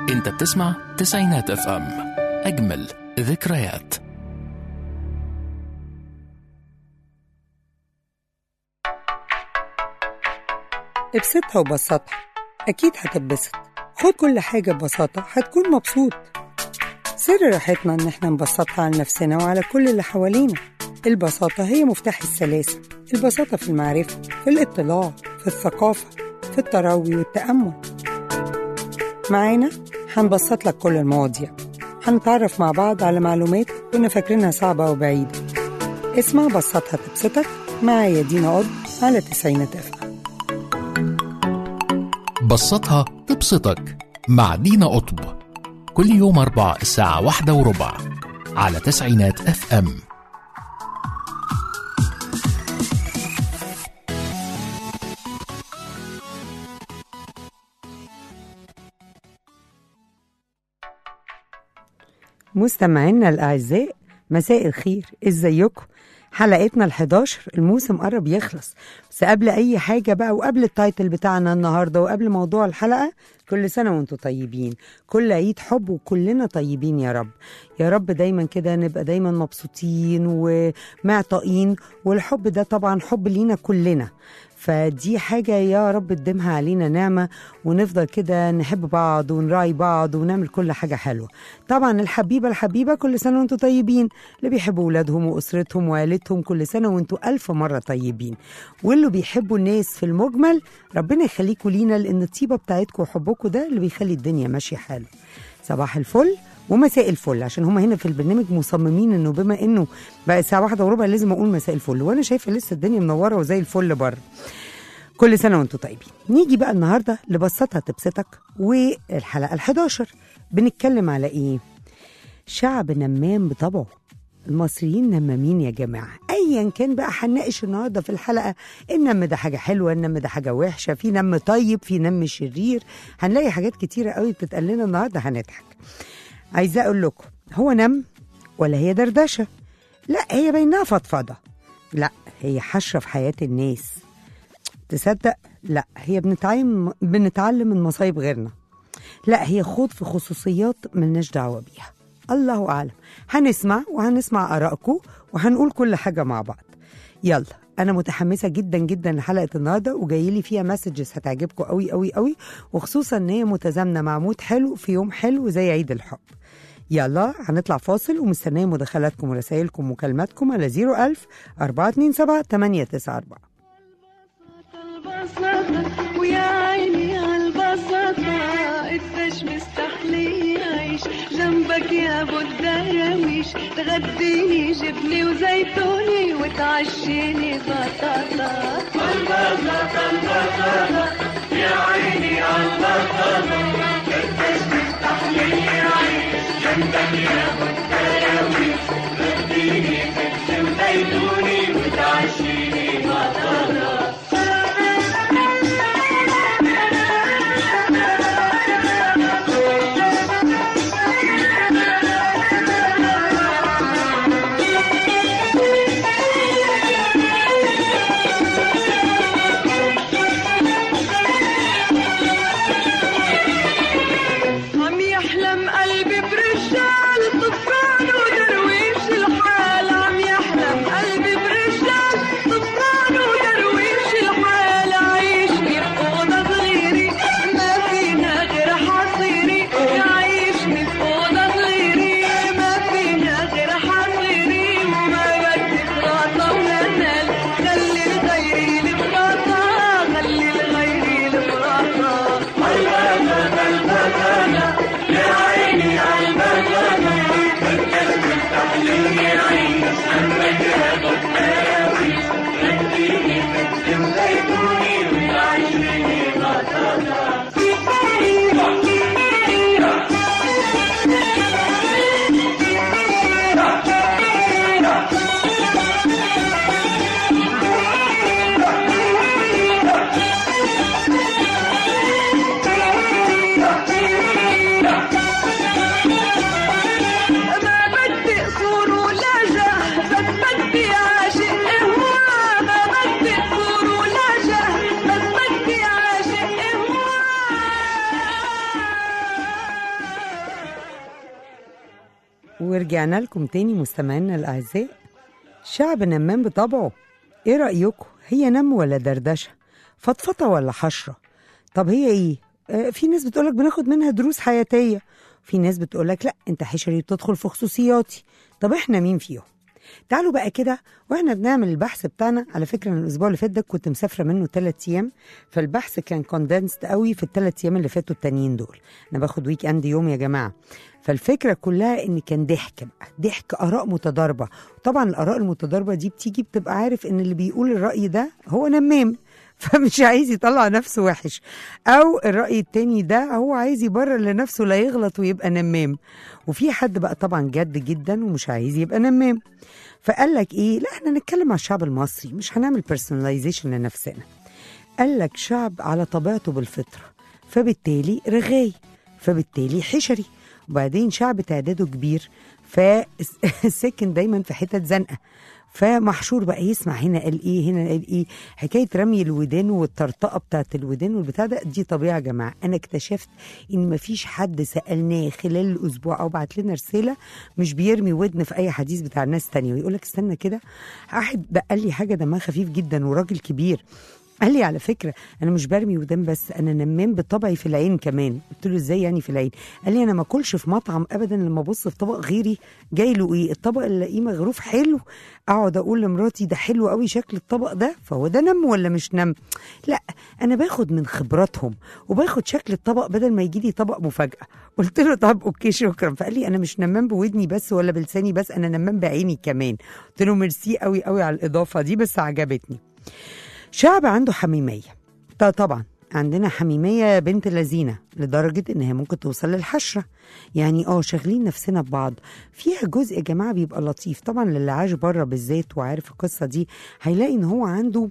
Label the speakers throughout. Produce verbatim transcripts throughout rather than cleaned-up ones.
Speaker 1: انت بتسمع تسعينات اف ام، اجمل ذكريات.
Speaker 2: ابسطها وبسطها، أكيد هتتبسط. خد كل حاجة ببساطة هتكون مبسوط. سر راحتنا إن احنا نبسطها على نفسنا وعلى كل اللي حوالينا. البساطة هي مفتاح السلاسة. البساطة في المعرفة، في الاطلاع، في الثقافة، في التروي والتأمل. معانا هنبسط لك كل المواضيع، هنتعرف مع بعض على معلومات كنا فاكرينها صعبة وبعيدة. اسمع بسطها تبسطك معايا دينا قض على تسعينات اف ام.
Speaker 1: بسطها تبسطك مع دينا قطب، كل يوم أربعة الساعة واحدة وربع على تسعينات اف ام.
Speaker 2: مستمعينا الأعزاء، مساء الخير، ازيكم؟ حلقتنا الحداشر، الموسم قرب يخلص. بس قبل أي حاجة بقى وقبل التايتل بتاعنا النهاردة وقبل موضوع الحلقة، كل سنة وانتم طيبين، كل عيد حب وكلنا طيبين يا رب. يا رب دايما كده نبقى دايما مبسوطين ومعطائين، والحب ده طبعا حب لينا كلنا، فدي حاجة يا رب تديمها علينا نعمة، ونفضل كده نحب بعض ونراعي بعض ونعمل كل حاجة حلوة. طبعا الحبيبة الحبيبة كل سنة وانتم طيبين، اللي بيحبوا ولادهم وأسرتهم وعائلتهم كل سنة وانتم ألف مرة طيبين، واللي بيحبوا الناس في المجمل ربنا يخليكوا لينا، لأن الطيبة بتاعتكم وحبكم ده اللي بيخلي الدنيا ماشية حاله. صباح الفل ومساء الفل، عشان هما هنا في البرنامج مصممين انه بما انه بقى الساعه واحدة وربع لازم اقول مساء الفل، وانا شايفه لسه الدنيا منوره وزي الفل بره. كل سنه وانتم طيبين. نيجي بقى النهارده لبسطها تبسطك، والحلقه الحداشر بنتكلم على ايه؟ شعب نمام بطبعه. المصريين نمامين يا جماعه. ايا كان بقى هنناقش النهارده في الحلقه، النم ده حاجه حلوه، النم ده حاجه وحشه، في نم طيب، في نم شرير، هنلاقي حاجات كتيره قوي بتتقال لنا النهارده، هنضحك. عايزة أقول لكم، هو نم ولا هي دردشة؟ لا، هي بينها فضفضة. لا، هي حشرة في حياة الناس. تصدق؟ لا، هي بنتعلم بنتعلم من مصايب غيرنا. لا، هي خوض في خصوصيات ملناش دعوة بيها. الله أعلم. هنسمع وهنسمع آرائكم وهنقول كل حاجة مع بعض. يلا، أنا متحمسة جدا جدا لحلقة النهاردة، وجايلي فيها مسجز هتعجبكم قوي قوي قوي، وخصوصا ان هي متزامنة مع مود حلو في يوم حلو زي عيد الحب. يلا هنطلع فاصل، ومستنية مداخلاتكم ورسائلكم ومكالماتكم على زيرو ألف أربعة اتنين سبعة تمانية تسعة أربعة.
Speaker 3: البساطة ويا عيني عالبساطة، قديش مستحلي عيش جنبك يا ابو الدراويش، تغديني جبني وزيتوني وتعشيني بطاطا. البساطة البساطة يا عيني عالبساطة، قديش مستحلي عيش جنبك يا ابو الدراويش، تغديني جبني وزيتوني وتعشيني بطاطا.
Speaker 2: ورجعنا لكم تاني مستمعينا الأعزاء. شعب نمام بطبعه، ايه رأيكم؟ هي نم ولا دردشة؟ فضفضة ولا حشرة؟ طب هي ايه؟ آه في ناس بتقولك بناخد منها دروس حياتية، في ناس بتقولك لا انت حشري بتدخل في خصوصياتي. طب احنا مين فيهم؟ تعالوا بقى كده واحنا بنعمل البحث بتاعنا. على فكرة أنا الأسبوع اللي فات ده كنت مسافرة منه ثلاث أيام، فالبحث كان كوندنسد قوي في الثلاث أيام اللي فاتوا التانيين دول. أنا باخد ويك أند يوم يا جماعة. فالفكرة كلها إن كان ضحك بقى، ضحك آراء متضاربة. طبعا الآراء المتضاربة دي بتيجي بتبقى عارف إن اللي بيقول الرأي ده هو نمام فمش عايز يطلع نفسه وحش، أو الرأي التاني ده هو عايز يبرر لنفسه لا يغلط ويبقى نمام. وفي حد بقى طبعا جد جدا ومش عايز يبقى نمام، فقال لك ايه؟ لا احنا نتكلم على الشعب المصري، مش هنعمل بيرسوناليزيشن لنفسنا. قال لك شعب على طبيعته بالفطره، فبالتالي رغاي، فبالتالي حشري. وبعدين شعب تعداده كبير، فساكن دايما في حتت زنقه، فمحشور بقى يسمع هنا قال ايه هنا قال ايه. حكايه رمي الودان والطرطقه بتاعت الودان والبتاع ده دي طبيعه يا جماعه. انا اكتشفت ان مفيش حد سالناه خلال الاسبوع او بعت لنا رساله مش بيرمي ودن في اي حديث بتاع ناس تانية ويقول لك استنى كده. واحد بقى قال لي حاجه دمها خفيف جدا وراجل كبير، قال لي على فكرة أنا مش برمي ودان بس، أنا نمام بطبعي في العين كمان. قلت له إزاي يعني في العين؟ قال لي أنا ما أكلش في مطعم أبدا لما أبص في طبق غيري جاي له إيه الطبق اللي الاقيه مغروف حلو أقعد أقول لمراتي ده حلو قوي شكل الطبق ده، فهو ده نم ولا مش نم؟ لا أنا باخد من خبراتهم وباخد شكل الطبق بدل ما يجي لي طبق مفاجأة. قلت له طب أوكي شكرا. فقال لي أنا مش نمام بودني بس ولا بلساني بس، أنا نمام بعيني كمان. قلت له ميرسي قوي قوي على الإضافة دي بس عجبتني. شعب عنده حميمية. طبعا عندنا حميمية بنت لذينة لدرجة انها ممكن توصل للحشرة. يعني اه شاغلين نفسنا ببعض. فيها جزء يا جماعة بيبقى لطيف طبعا للي عاش بره بالذات وعارف القصة دي، هيلاقي ان هو عنده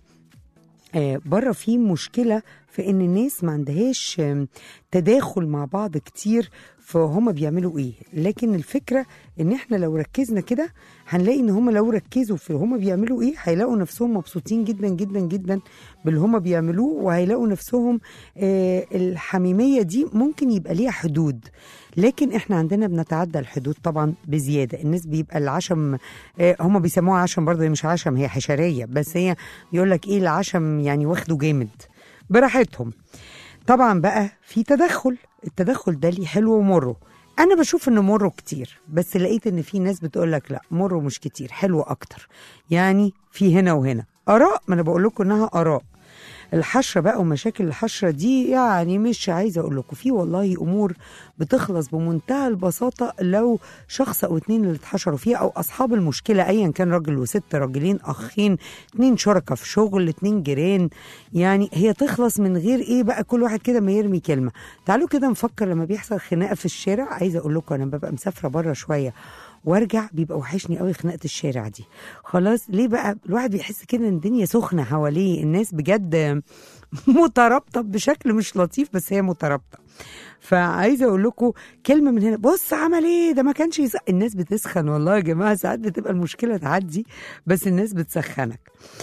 Speaker 2: آه بره في مشكلة في ان الناس ما عندهاش آه تداخل مع بعض كتير فهم بيعملوا ايه. لكن الفكرة ان احنا لو ركزنا كده هنلاقي ان هم لو ركزوا في هم بيعملوا ايه هيلاقوا نفسهم مبسوطين جدا جدا جدا باللي هم بيعملوه، وهيلاقوا نفسهم آه الحميمية دي ممكن يبقى ليها حدود. لكن احنا عندنا بنتعدى الحدود طبعا بزيادة. الناس بيبقى العشم آه هم بيسموها عشم برضه، هي مش عشم هي حشرية، بس هي يقول لك ايه العشم يعني واخده جامد براحتهم. طبعا بقى في تدخل، التدخل ده ليه حلو ومره. انا بشوف ان مره كتير، بس لقيت ان في ناس بتقولك لا مره مش كتير حلو اكتر. يعني في هنا وهنا اراء، ما انا بقول لكم انها اراء. الحشرة بقى ومشاكل الحشرة دي يعني مش عايزة أقول لكم في والله أمور بتخلص بمنتهى البساطة لو شخص أو اتنين اللي اتحشروا فيها أو أصحاب المشكلة أيا كان راجل وست، راجلين أخين، اتنين شركة في شغل، اتنين جيران، يعني هي تخلص من غير إيه بقى كل واحد كده ما يرمي كلمة. تعالوا كده نفكر لما بيحصل خناقة في الشارع. عايزة أقول لكم أنا ببقى مسافرة بره شوية وارجع بيبقى وحشني قوي خناقه الشارع دي. خلاص ليه بقى الواحد بيحس كده ان الدنيا سخنه حواليه، الناس بجد مترابطه بشكل مش لطيف بس هي مترابطه. فعايزه اقول لكم كلمه من هنا بص عمل ايه ده ما كانش يسخن. الناس بتسخن والله يا جماعه، ساعات بتبقى المشكله تعدي بس الناس بتسخنك.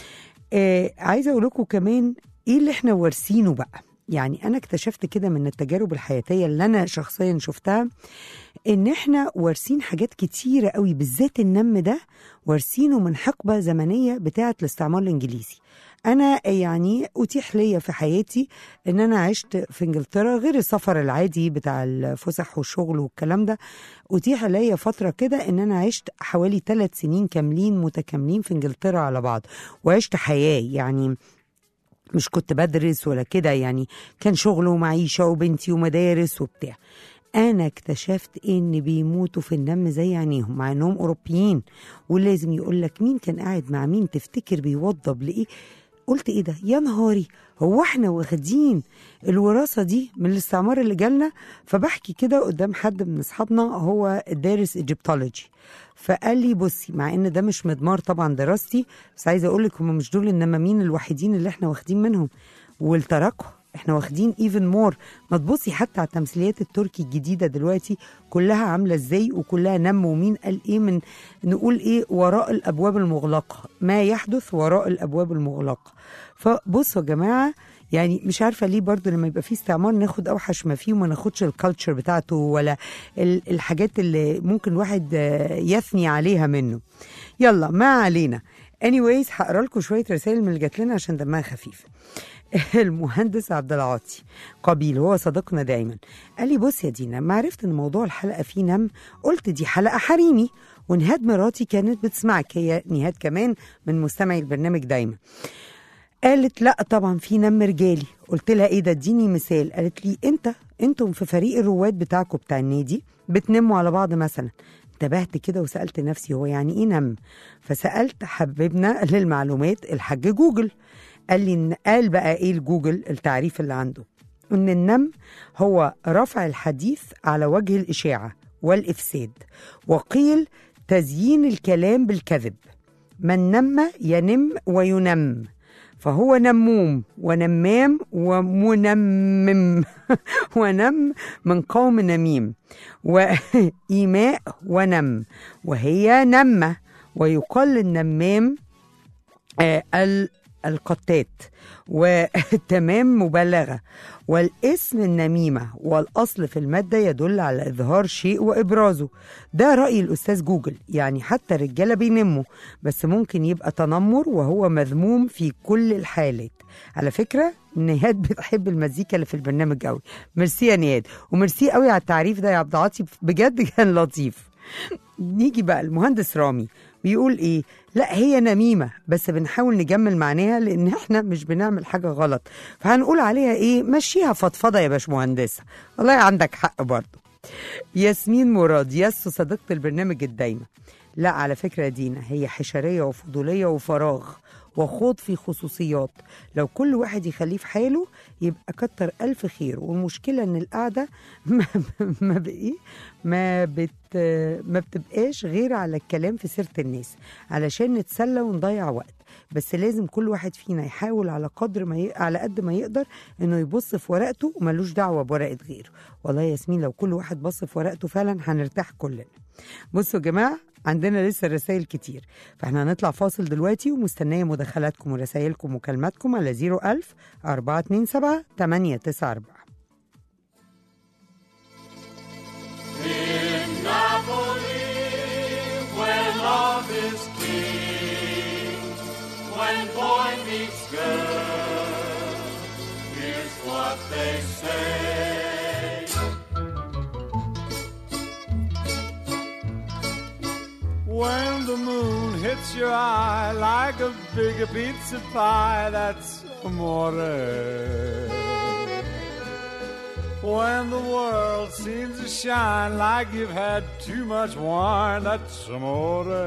Speaker 2: آه عايزه اقول لكم كمان ايه اللي احنا وارثينه بقى. يعني أنا اكتشفت كده من التجارب الحياتية اللي أنا شخصيا شفتها إن إحنا وارثين حاجات كتيرة قوي، بالذات النم ده وارثينه من حقبة زمنية بتاعة الاستعمار الإنجليزي. أنا يعني أتيح لي في حياتي إن أنا عشت في إنجلترا غير السفر العادي بتاع الفسح والشغل والكلام ده. أتيح لي فترة كده إن أنا عشت حوالي ثلاث سنين كاملين متكاملين في إنجلترا على بعض، وعشت حياة يعني مش كنت بدرس ولا كده، يعني كان شغل ومعيشة وبنتي ومدارس وبتاع. أنا اكتشفت إن بيموتوا في النم زي عينيهم مع إنهم أوروبيين، ولازم يقولك مين كان قاعد مع مين تفتكر بيوضب لإيه. قلت إيه ده يا نهاري، هو احنا واخدين الوراثة دي من الاستعمار اللي جالنا؟ فبحكي كده قدام حد من أصحابنا هو دارس إيجيبتولوجي، فقال لي بصي مع ان ده مش مدمار طبعا دراستي، بس عايزه اقول لك هم مش دول النمامين الوحيدين اللي احنا واخدين منهم والتراكم، احنا واخدين ايفن مور. ما تبصي حتى على التمثيليات التركي الجديده دلوقتي كلها عامله ازاي وكلها نم، ومين قال ايه من نقول ايه وراء الابواب المغلقه، ما يحدث وراء الابواب المغلقه. فبصوا يا جماعه يعني مش عارفه ليه برضو لما يبقى فيه استعمار ناخد اوحش ما فيه وما ناخدش الكالتشر بتاعته ولا الحاجات اللي ممكن واحد يثني عليها منه. يلا ما علينا. anyways هقرا لكم شويه رسائل من اللي جات لنا عشان دمها خفيف. المهندس عبد العاطي قبيل هو صديقنا دايما قال لي بص يا دينا، ما عرفت ان موضوع الحلقه فيه نم قلت دي حلقه حريمي، ونهاد مراتي كانت بتسمعك، هي نهاد كمان من مستمعي البرنامج دايما. قالت لا طبعا في نم رجالي. قلت لها ايه ده، اديني مثال. قالت لي انت انتم في فريق الرواد بتاعكم بتاع النادي بتنموا على بعض مثلا. انتبهت كده وسالت نفسي هو يعني ايه نم، فسالت حبيبنا للمعلومات الحاج جوجل. قال لي إن قال بقى ايه الجوجل التعريف اللي عنده، ان النم هو رفع الحديث على وجه الاشاعه والافساد، وقيل تزيين الكلام بالكذب. من نم ينم وينم، فهو نموم ونمام ومنمم ونم من قوم نميم، وإيماء ونم وهي نمة. ويقال للنمام آه القتات، وتمام مبالغة. والاسم النميمة والأصل في المادة يدل على إظهار شيء وإبرازه. ده رأي الأستاذ جوجل. يعني حتى الرجالة بينموا، بس ممكن يبقى تنمر وهو مذموم في كل الحالات. على فكرة نهاد بتحب المزيكا اللي في البرنامج قوي. ميرسي يا نهاد، وميرسي قوي على التعريف ده يا عبد العاطي، بجد كان لطيف. نيجي بقى المهندس رامي بيقول ايه، لا هي نميمة بس بنحاول نجمل معناها لان احنا مش بنعمل حاجة غلط، فهنقول عليها ايه، مشيها فضفضة يا باش مهندسة. والله عندك حق برضو. ياسمين مراد ياسو صديقة البرنامج الدايمة، لا على فكرة دينا هي حشرية وفضولية وفراغ وخوض في خصوصيات. لو كل واحد يخليه في حاله يبقى كتر ألف خير. والمشكلة ان القعدة ما ما بقى ما بت ما بتبقاش غير على الكلام في سيرة الناس علشان نتسلى ونضيع وقت. بس لازم كل واحد فينا يحاول على قدر ما ي... على قد ما يقدر انه يبص في ورقته وملوش دعوة بورقة غيره. والله يا ياسمين لو كل واحد بص في ورقته فعلا هنرتاح كلنا. بصوا يا جماعة عندنا لسه رسائل كتير، فاحنا هنطلع فاصل دلوقتي ومستنية مداخلاتكم ورسائلكم ومكالماتكم على زيرو ألف أربعة اتنين سبعة تمانية تسعة أربعة.
Speaker 4: In Napoli, where love is king, when boy meets girl, here's what they say. When the moon hits your eye like a big pizza pie, that's amore. When the world seems to shine like you've had too much wine, that's amore.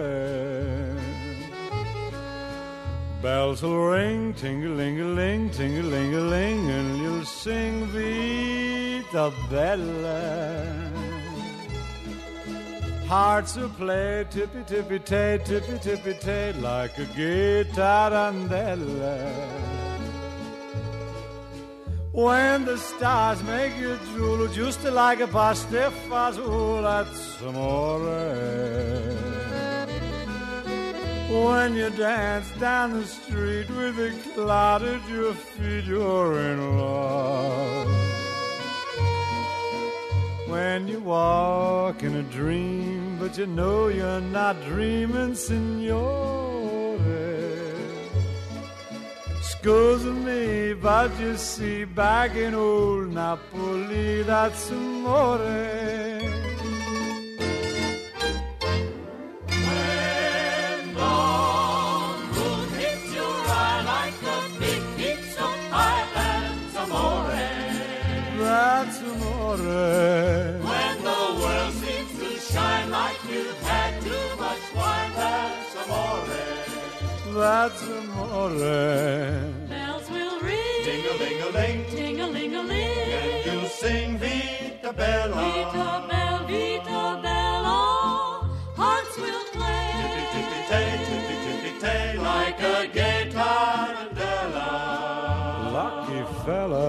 Speaker 4: Bells will ring, ting-a-ling-a-ling, ting-a-ling-a-ling, and you'll sing Vita Bella. Hearts will play tippy-tippy-tay, tippy-tippy-tay, like a gay tarantella. When the stars make you drool, just like a pastifazool, that's amore. When you dance down the street with a cloud at your feet, you're in love. When you walk in a dream, but you know you're not dreaming, signore. Excuse me, but you see, back in old Napoli, that's amore. When the moon hits your eye like a big pizza pie, that's amore. That's amore. When the world seems to shine like you've had too much wine, that's amore. That's amore.
Speaker 3: Bells will ring,
Speaker 4: Ding-a-ling-a-ling,
Speaker 3: ting-a-ling-a-ling,
Speaker 4: and you'll sing Vita Bella.
Speaker 3: Vita Bella, Vita Bella. Hearts will play,
Speaker 4: Tippy-tippy-tay, tippy-tippy-tay, like a gay tarantella.
Speaker 5: Lucky fella.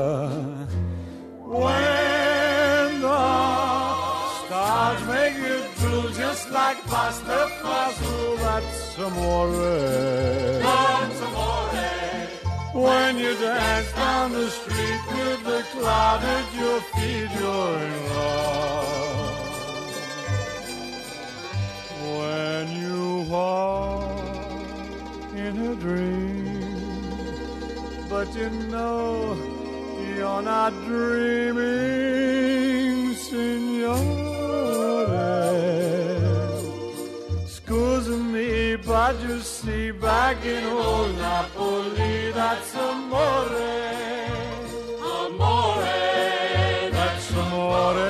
Speaker 4: When the stars make you drool just like pasta fazool, that's amore. That's amore.
Speaker 5: when you dance down the street with the cloud at your feet, you're in love. When you walk in a dream, but you know you're not dreaming, signore. Scusa me, but you see, back in old Napoli, that's amore. Amore, that's amore.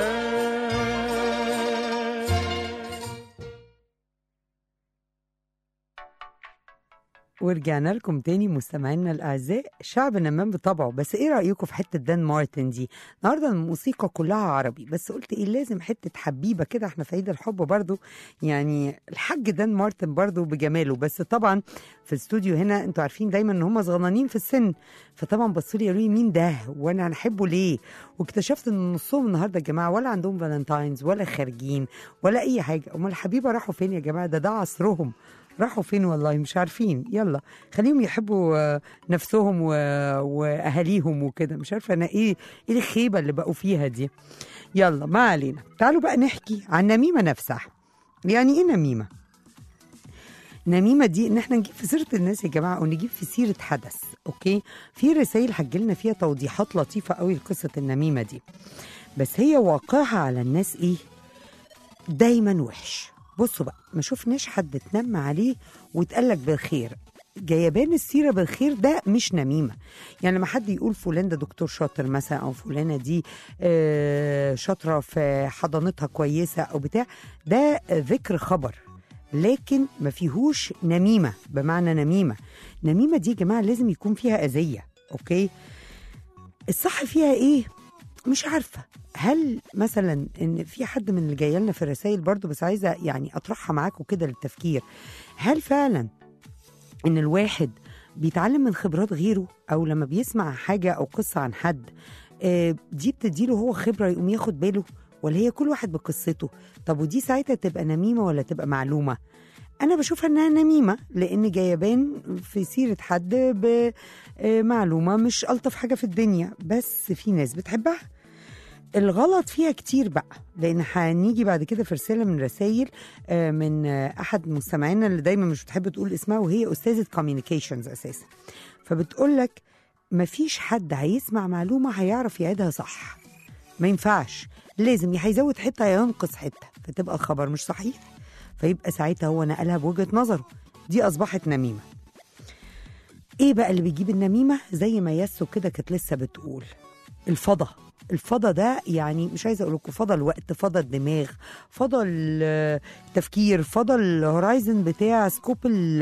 Speaker 2: ورجعنا لكم تاني مستمعينا الأعزاء. شعب نمام بطبعه، بس ايه رأيكم في حتة دان مارتن دي؟ النهارده الموسيقى كلها عربي، بس قلت ايه لازم حتة حبيبة كده، احنا في عيد الحب برضو، يعني الحاج دان مارتن برضو بجماله. بس طبعا في الاستوديو هنا انتوا عارفين دايما ان هم صغننين في السن، فطبعا بصوا لي قالوا لي مين ده وانا هنحبه ليه، واكتشفت ان نصهم النهارده يا جماعه ولا عندهم فالنتاينز ولا خارجين ولا اي حاجه. امال الحبيبه راحوا فين يا جماعه؟ ده ده عصرهم، راحوا فين والله مش عارفين. يلا خليهم يحبوا نفسهم و... واهاليهم وكده. مش عارفه انا ايه ايه الخيبه اللي بقوا فيها دي. يلا ما علينا، تعالوا بقى نحكي عن نميمه نفسها. يعني ايه نميمه؟ نميمه دي ان احنا نجيب في سيره الناس يا جماعه، او نجيب في سيره حدث. اوكي، في رسائل هتجيلنا فيها توضيحات لطيفه قوي لقصه النميمه دي، بس هي واقعها على الناس ايه؟ دايما وحش. بصوا بقى، ما شفناش حد اتنم عليه واتقالك بالخير. جايبان السيره بالخير ده مش نميمه. يعني لما حد يقول فلان ده دكتور شاطر مثلا، او فلانه دي آه شاطره في حضانتها كويسه او بتاع، ده ذكر خبر، لكن ما فيهوش نميمه. بمعنى نميمه نميمه دي يا جماعه لازم يكون فيها اذيه. اوكي، الصح فيها ايه؟ مش عارفه. هل مثلا ان في حد من اللي جاي لنا في الرسائل برضو، بس عايزه يعني اطرحها معاكم كده للتفكير، هل فعلا ان الواحد بيتعلم من خبرات غيره، او لما بيسمع حاجه او قصه عن حد آه دي بتديله هو خبره يقوم ياخد باله، ولا هي كل واحد بقصته؟ طب ودي ساعتها تبقى نميمه ولا تبقى معلومه؟ انا بشوفها انها نميمه، لان جايبان في سيره حد بمعلومه مش الطف حاجه في الدنيا، بس في ناس بتحبها. الغلط فيها كتير بقى، لان هنيجي بعد كده في رساله من رسائل من احد مستمعينا اللي دايما مش بتحب تقول اسمها، وهي استاذه كوميونيكيشنز اساسا. فبتقول لك مفيش حد هيسمع معلومه هيعرف يعيدها صح، ما ينفعش، لازم يا هيزود حته يا ينقص حته، فتبقى الخبر مش صحيح، فيبقى ساعتها هو نقلها بوجهه نظره، دي اصبحت نميمه. ايه بقى اللي بيجيب النميمه؟ زي ما ياسو كده كانت لسه بتقول، الفضا. الفضا ده يعني مش عايزه اقول لكم فضا الوقت، فضا الدماغ، فضا التفكير، فضا الهورايزن بتاع سكوب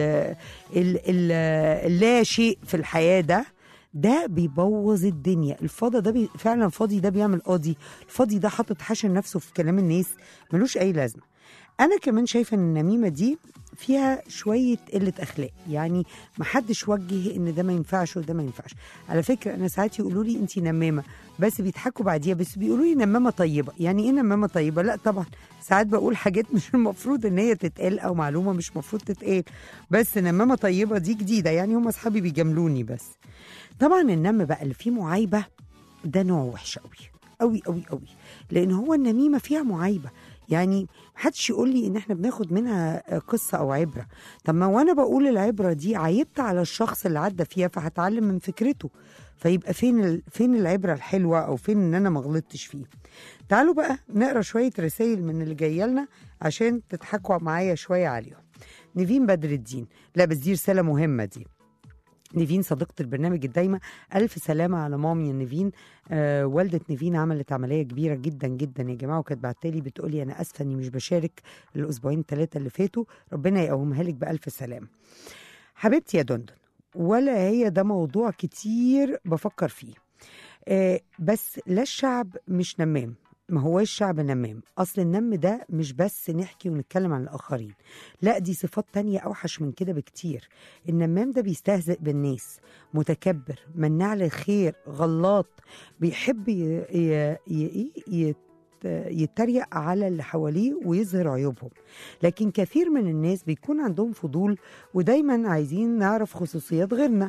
Speaker 2: اللا شيء في الحياه. ده ده بيبوظ الدنيا. الفضا ده بي فعلا فاضي، ده بيعمل قاضي. الفاضي ده حاطط حاشر نفسه في كلام الناس ملوش اي لازمه. انا كمان شايفه ان النميمه دي فيها شويه قله اخلاق، يعني ما حدش وجه ان ده ما ينفعش وده ما ينفعش. على فكره انا ساعات يقولوا لي انت نمامه، بس بيضحكوا بعديها، بس بيقولوا لي نمامه طيبه. يعني ايه نمامه طيبه؟ لا طبعا ساعات بقول حاجات مش المفروض ان هي تتقال، او معلومه مش المفروض تتقال، بس نمامه طيبه دي جديده، يعني هم اصحابي بيجاملوني. بس طبعا النم بقى اللي فيه معايبه ده نوع وحش قوي قوي قوي قوي، لان هو النميمه فيها معايبه. يعني محدش يقول لي ان احنا بناخد منها قصه او عبره. طب ما وانا بقول العبره دي عيبت على الشخص اللي عدى فيها، فهتعلم من فكرته، فيبقى فين ال... فين العبره الحلوه، او فين ان انا ما غلطتش فيه. تعالوا بقى نقرا شويه رسائل من اللي جايه لنا عشان تضحكوا معايا شويه عليهم. نيفين بدر الدين، لا بس دي رساله مهمه دي. نيفين صديقة البرنامج الدايمة، ألف سلامة على مامي يا نيفين. آه والدة نيفين عملت عملية كبيرة جدا جدا يا جماعة، وكانت بعتالي بتقولي أنا أسفة إني مش بشارك الأسبوعين الثلاثة اللي فاتوا، ربنا يقومها لك بألف سلامة. حبيبتي يا دندن، ولا هي ده موضوع كتير بفكر فيه. آه بس لا الشعب مش نمام، ما هواش شعب نمام. أصل النم ده مش بس نحكي ونتكلم عن الآخرين، لا دي صفات تانية أوحش من كده بكتير. النمام ده بيستهزئ بالناس، متكبر، مناع للخير، غلاط، بيحب ي... ي... ي... ي... يتريق على اللي حواليه ويظهر عيوبهم. لكن كثير من الناس بيكون عندهم فضول ودايما عايزين نعرف خصوصيات غيرنا،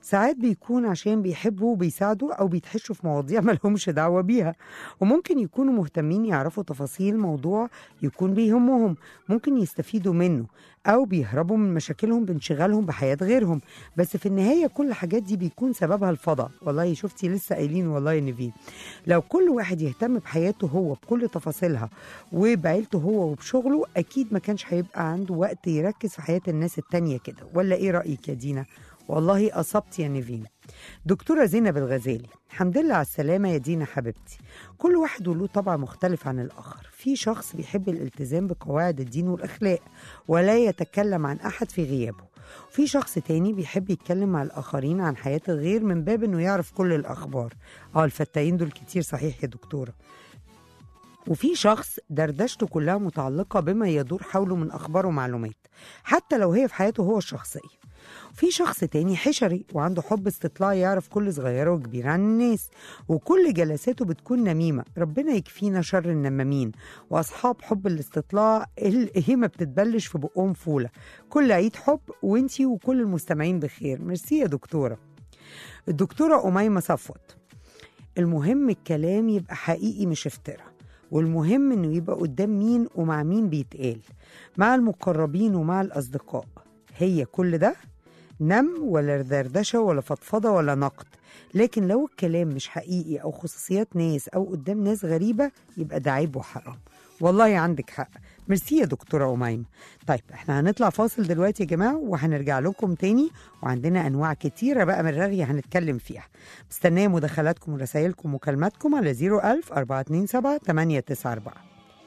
Speaker 2: ساعات بيكون عشان بيحبوا وبيساعدوا أو بيتحشوا في مواضيع ملهمش دعوة بيها، وممكن يكونوا مهتمين يعرفوا تفاصيل موضوع يكون بيهمهم، ممكن يستفيدوا منه أو بيهربوا من مشاكلهم بانشغالهم بحياة غيرهم. بس في النهاية كل الحاجات دي بيكون سببها الفضا. والله شفتي لسه قايلين والله يا نيفين، لو كل واحد يهتم بحياته هو بكل تفاصيلها وبعيلته هو وبشغله، أكيد ما كانش هيبقى عنده وقت يركز في حياة الناس التانية كده. ولا إيه رأيك يا دينا؟ والله أصبت يا نيفين. دكتورة زينب الغزالي، الحمد لله على السلامة يا دينا حبيبتي. كل واحد له طبع مختلف عن الآخر. في شخص بيحب الالتزام بقواعد الدين والأخلاق ولا يتكلم عن أحد في غيابه، وفي شخص تاني بيحب يتكلم مع الآخرين عن حياة الغير من باب إنه يعرف كل الأخبار. آه الفتاين دول كتير صحيح يا دكتورة. وفي شخص دردشته كلها متعلقة بما يدور حوله من أخبار ومعلومات حتى لو هي في حياته هو الشخصية. في شخص تاني حشري وعنده حب استطلاع يعرف كل صغيرة وكبيرة عن الناس، وكل جلساته بتكون نميمة. ربنا يكفينا شر النمامين وأصحاب حب الاستطلاع اللي ما بتتبلش في بقهم فولة. كل عيد حب وانتي وكل المستمعين بخير. ميرسي يا دكتورة. الدكتورة أميمة صفوت، المهم الكلام يبقى حقيقي مش افتراء، والمهم انه يبقى قدام مين ومع مين بيتقال، مع المقربين ومع الأصدقاء. هي كل ده نم ولا دردشة ولا فضفضة ولا نقد. لكن لو الكلام مش حقيقي أو خصوصيات ناس أو قدام ناس غريبة يبقى ده عيب وحرام. والله عندك حق. ميرسي يا دكتورة أميمة. طيب احنا هنطلع فاصل دلوقتي يا جماعة وهنرجع لكم تاني، وعندنا أنواع كتيرة بقى من الرغي هنتكلم فيها. مستنية مداخلاتكم ورسائلكم ومكالماتكم على زيرو ألف أربعة اتنين سبعة تمانية تسعة أربعة.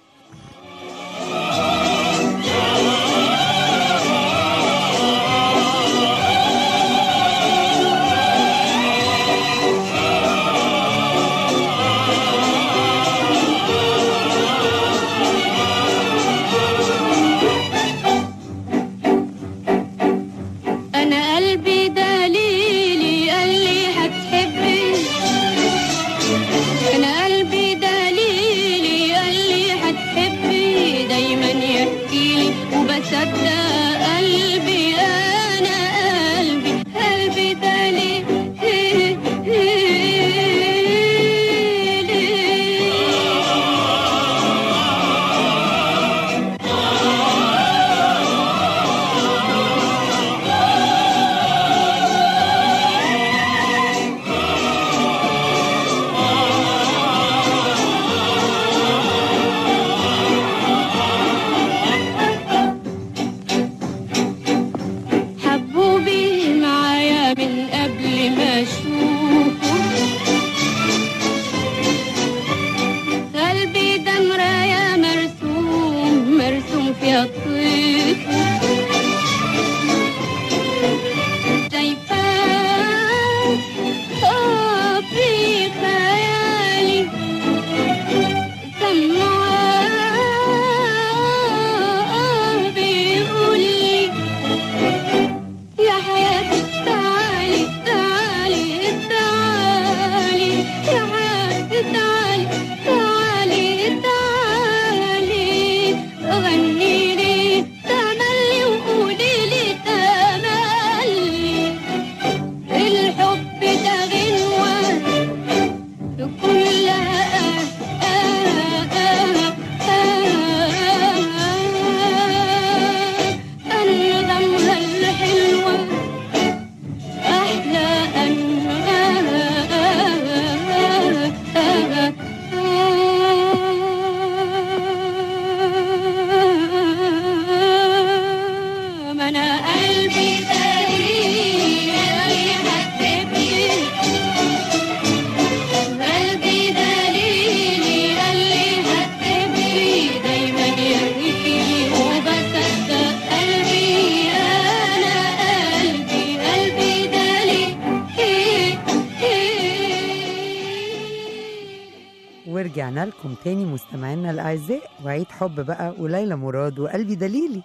Speaker 2: ورجعنا لكم تاني مستمعينا الأعزاء، وعيد حب بقى وليلى مراد وقلبي دليلي.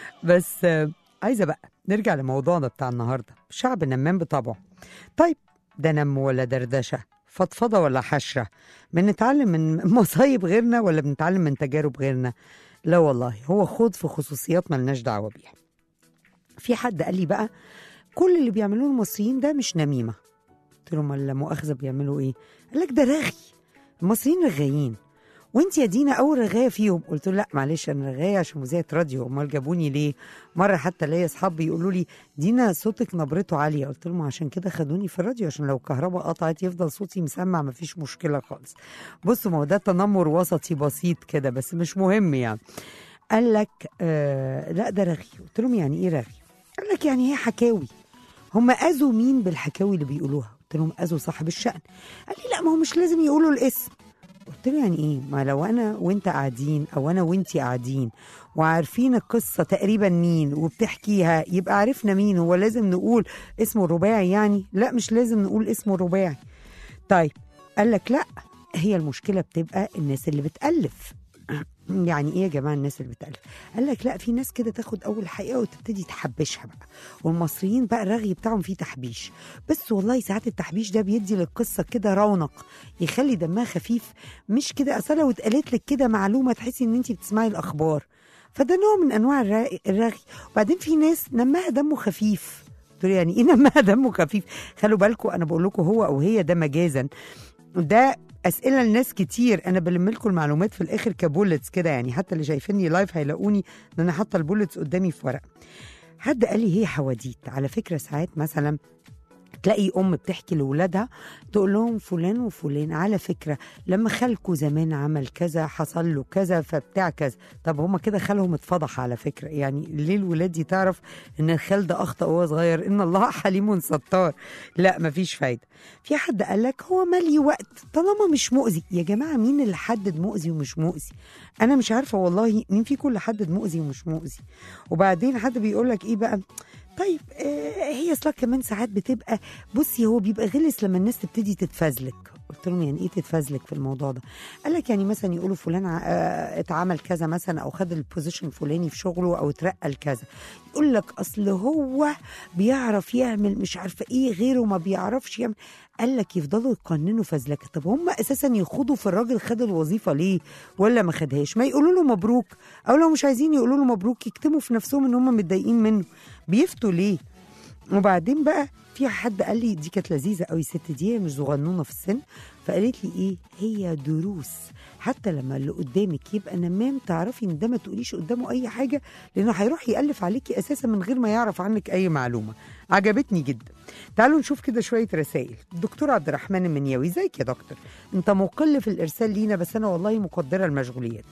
Speaker 2: بس عايزة بقى نرجع لموضوعنا بتاع النهاردة. شعب نمام بطبعه. طيب ده نم ولا دردشة؟ فضفضة ولا حشرة؟ بنتعلم من مصايب غيرنا ولا بنتعلم من تجارب غيرنا؟ لا والله، هو خوض في خصوصيات ملناش دعوة بيها. في حد قال لي بقى كل اللي بيعملوه المصريين ده مش نميمه. قلت له ما لا مؤاخذه بيعملوا ايه؟ قال لك ده رغي، المصريين رغايين، وانت يا دينا اول رغايه فيهم. قلت له لا معلش انا رغايه عشان مذيعه راديو، امال جابوني ليه؟ مره حتى ليا اصحاب بيقولوا لي دينا صوتك نبرته عاليه، قلت لهم عشان كده خدوني في الراديو، عشان لو الكهرباء قطعت يفضل صوتي مسمع مفيش مشكله خالص. بصوا ما هو ده تنمر وسطي بسيط كده بس مش مهم يعني. قال لك آه لا ده رغي. قلت لهم يعني ايه رغي؟ قال لك يعني هي حكاوي. هم اذوا مين بالحكاوي اللي بيقولوها؟ قلت لهم اذوا صاحب الشأن. قال لي لا ما هو مش لازم يقولوا الاسم. قلت له يعني ايه؟ ما لو انا وانت قاعدين او انا وانتي قاعدين وعارفين القصه تقريبا مين وبتحكيها يبقى عرفنا مين، هو لازم نقول اسمه الرباعي يعني؟ لا مش لازم نقول اسمه الرباعي. طيب قال لك لا هي المشكله بتبقى الناس اللي بتألف. يعني ايه يا جماعه الناس اللي بتألف؟ قال لك لا في ناس كده تاخد اول حقيقه وتبتدي تحبشها بقى، والمصريين بقى الرغي بتاعهم فيه تحبيش، بس والله ساعات التحبيش ده بيدي للقصه كده رونق، يخلي دمها خفيف، مش كده اصل لو اتقالت لك كده معلومه تحسي ان انت بتسمعي الاخبار، فده نوع من انواع الرغي. وبعدين في ناس دمها دمه خفيف. قلت له يعني ايه دمها دمه خفيف؟ خلوا بالكم انا بقول لكم هو او هي ده مجازا، ده اسئله لناس كتير، انا بلم لكم المعلومات في الاخر كبولتس كده يعني، حتى اللي شايفيني لايف هيلاقوني ان انا حاطه البولتس قدامي في ورق. حد قال لي هي حواديت. على فكره ساعات مثلا تلاقي ام بتحكي لاولادها تقول لهم فلان وفلان على فكره لما خالكوا زمان عمل كذا حصل له كذا فبتاع كذا. طب هما كده خالهم اتفضح على فكره، يعني ليه الولاد دي تعرف ان الخال ده اخطا وهو صغير؟ ان الله حليم ستار. لا مفيش فايده. في حد قال لك هو مالي وقت طالما مش مؤذي. يا جماعه مين اللي حدد مؤذي ومش مؤذي؟ انا مش عارفه والله مين فيكم اللي حدد مؤذي ومش مؤذي. وبعدين حد بيقول لك ايه بقى؟ طيب آه هي اصلا كمان ساعات بتبقى بصي هو بيبقى غلس لما الناس تبتدي تتفزلك. قلت لهم يعني ايه تتفزلك في الموضوع ده؟ قال لك يعني مثلا يقولوا فلان آه اتعمل كذا مثلا او خد البوزيشن الفلاني في شغله او اترقى لكذا، يقول لك اصل هو بيعرف يعمل مش عارفه ايه غيره ما بيعرفش يعمل. قال لك يفضلوا يقننوا فزلكه. طب هم اساسا يخوضوا في الراجل خد الوظيفه ليه ولا ما خدهاش؟ ما يقولوا له مبروك، او لو مش عايزين يقولوا له مبروك يكتموا في نفسهم ان هم متضايقين منه، بيفتوا ليه؟ وبعدين بقى في حد قال لي دي كانت لذيذه قوي الست دي، مش صغنونه في السن، فقالت لي ايه هي دروس حتى لما اللي قدامك يبقى نمام تعرفي ان ده ما تقوليش قدامه اي حاجه لانه هيروح يالف عليكي اساسا من غير ما يعرف عنك اي معلومه. عجبتني جدا. تعالوا نشوف كده شويه رسائل. الدكتور عبد الرحمن المنياوي، ازيك يا دكتور؟ انت مقل في الارسال لينا بس انا والله مقدره المشغوليات.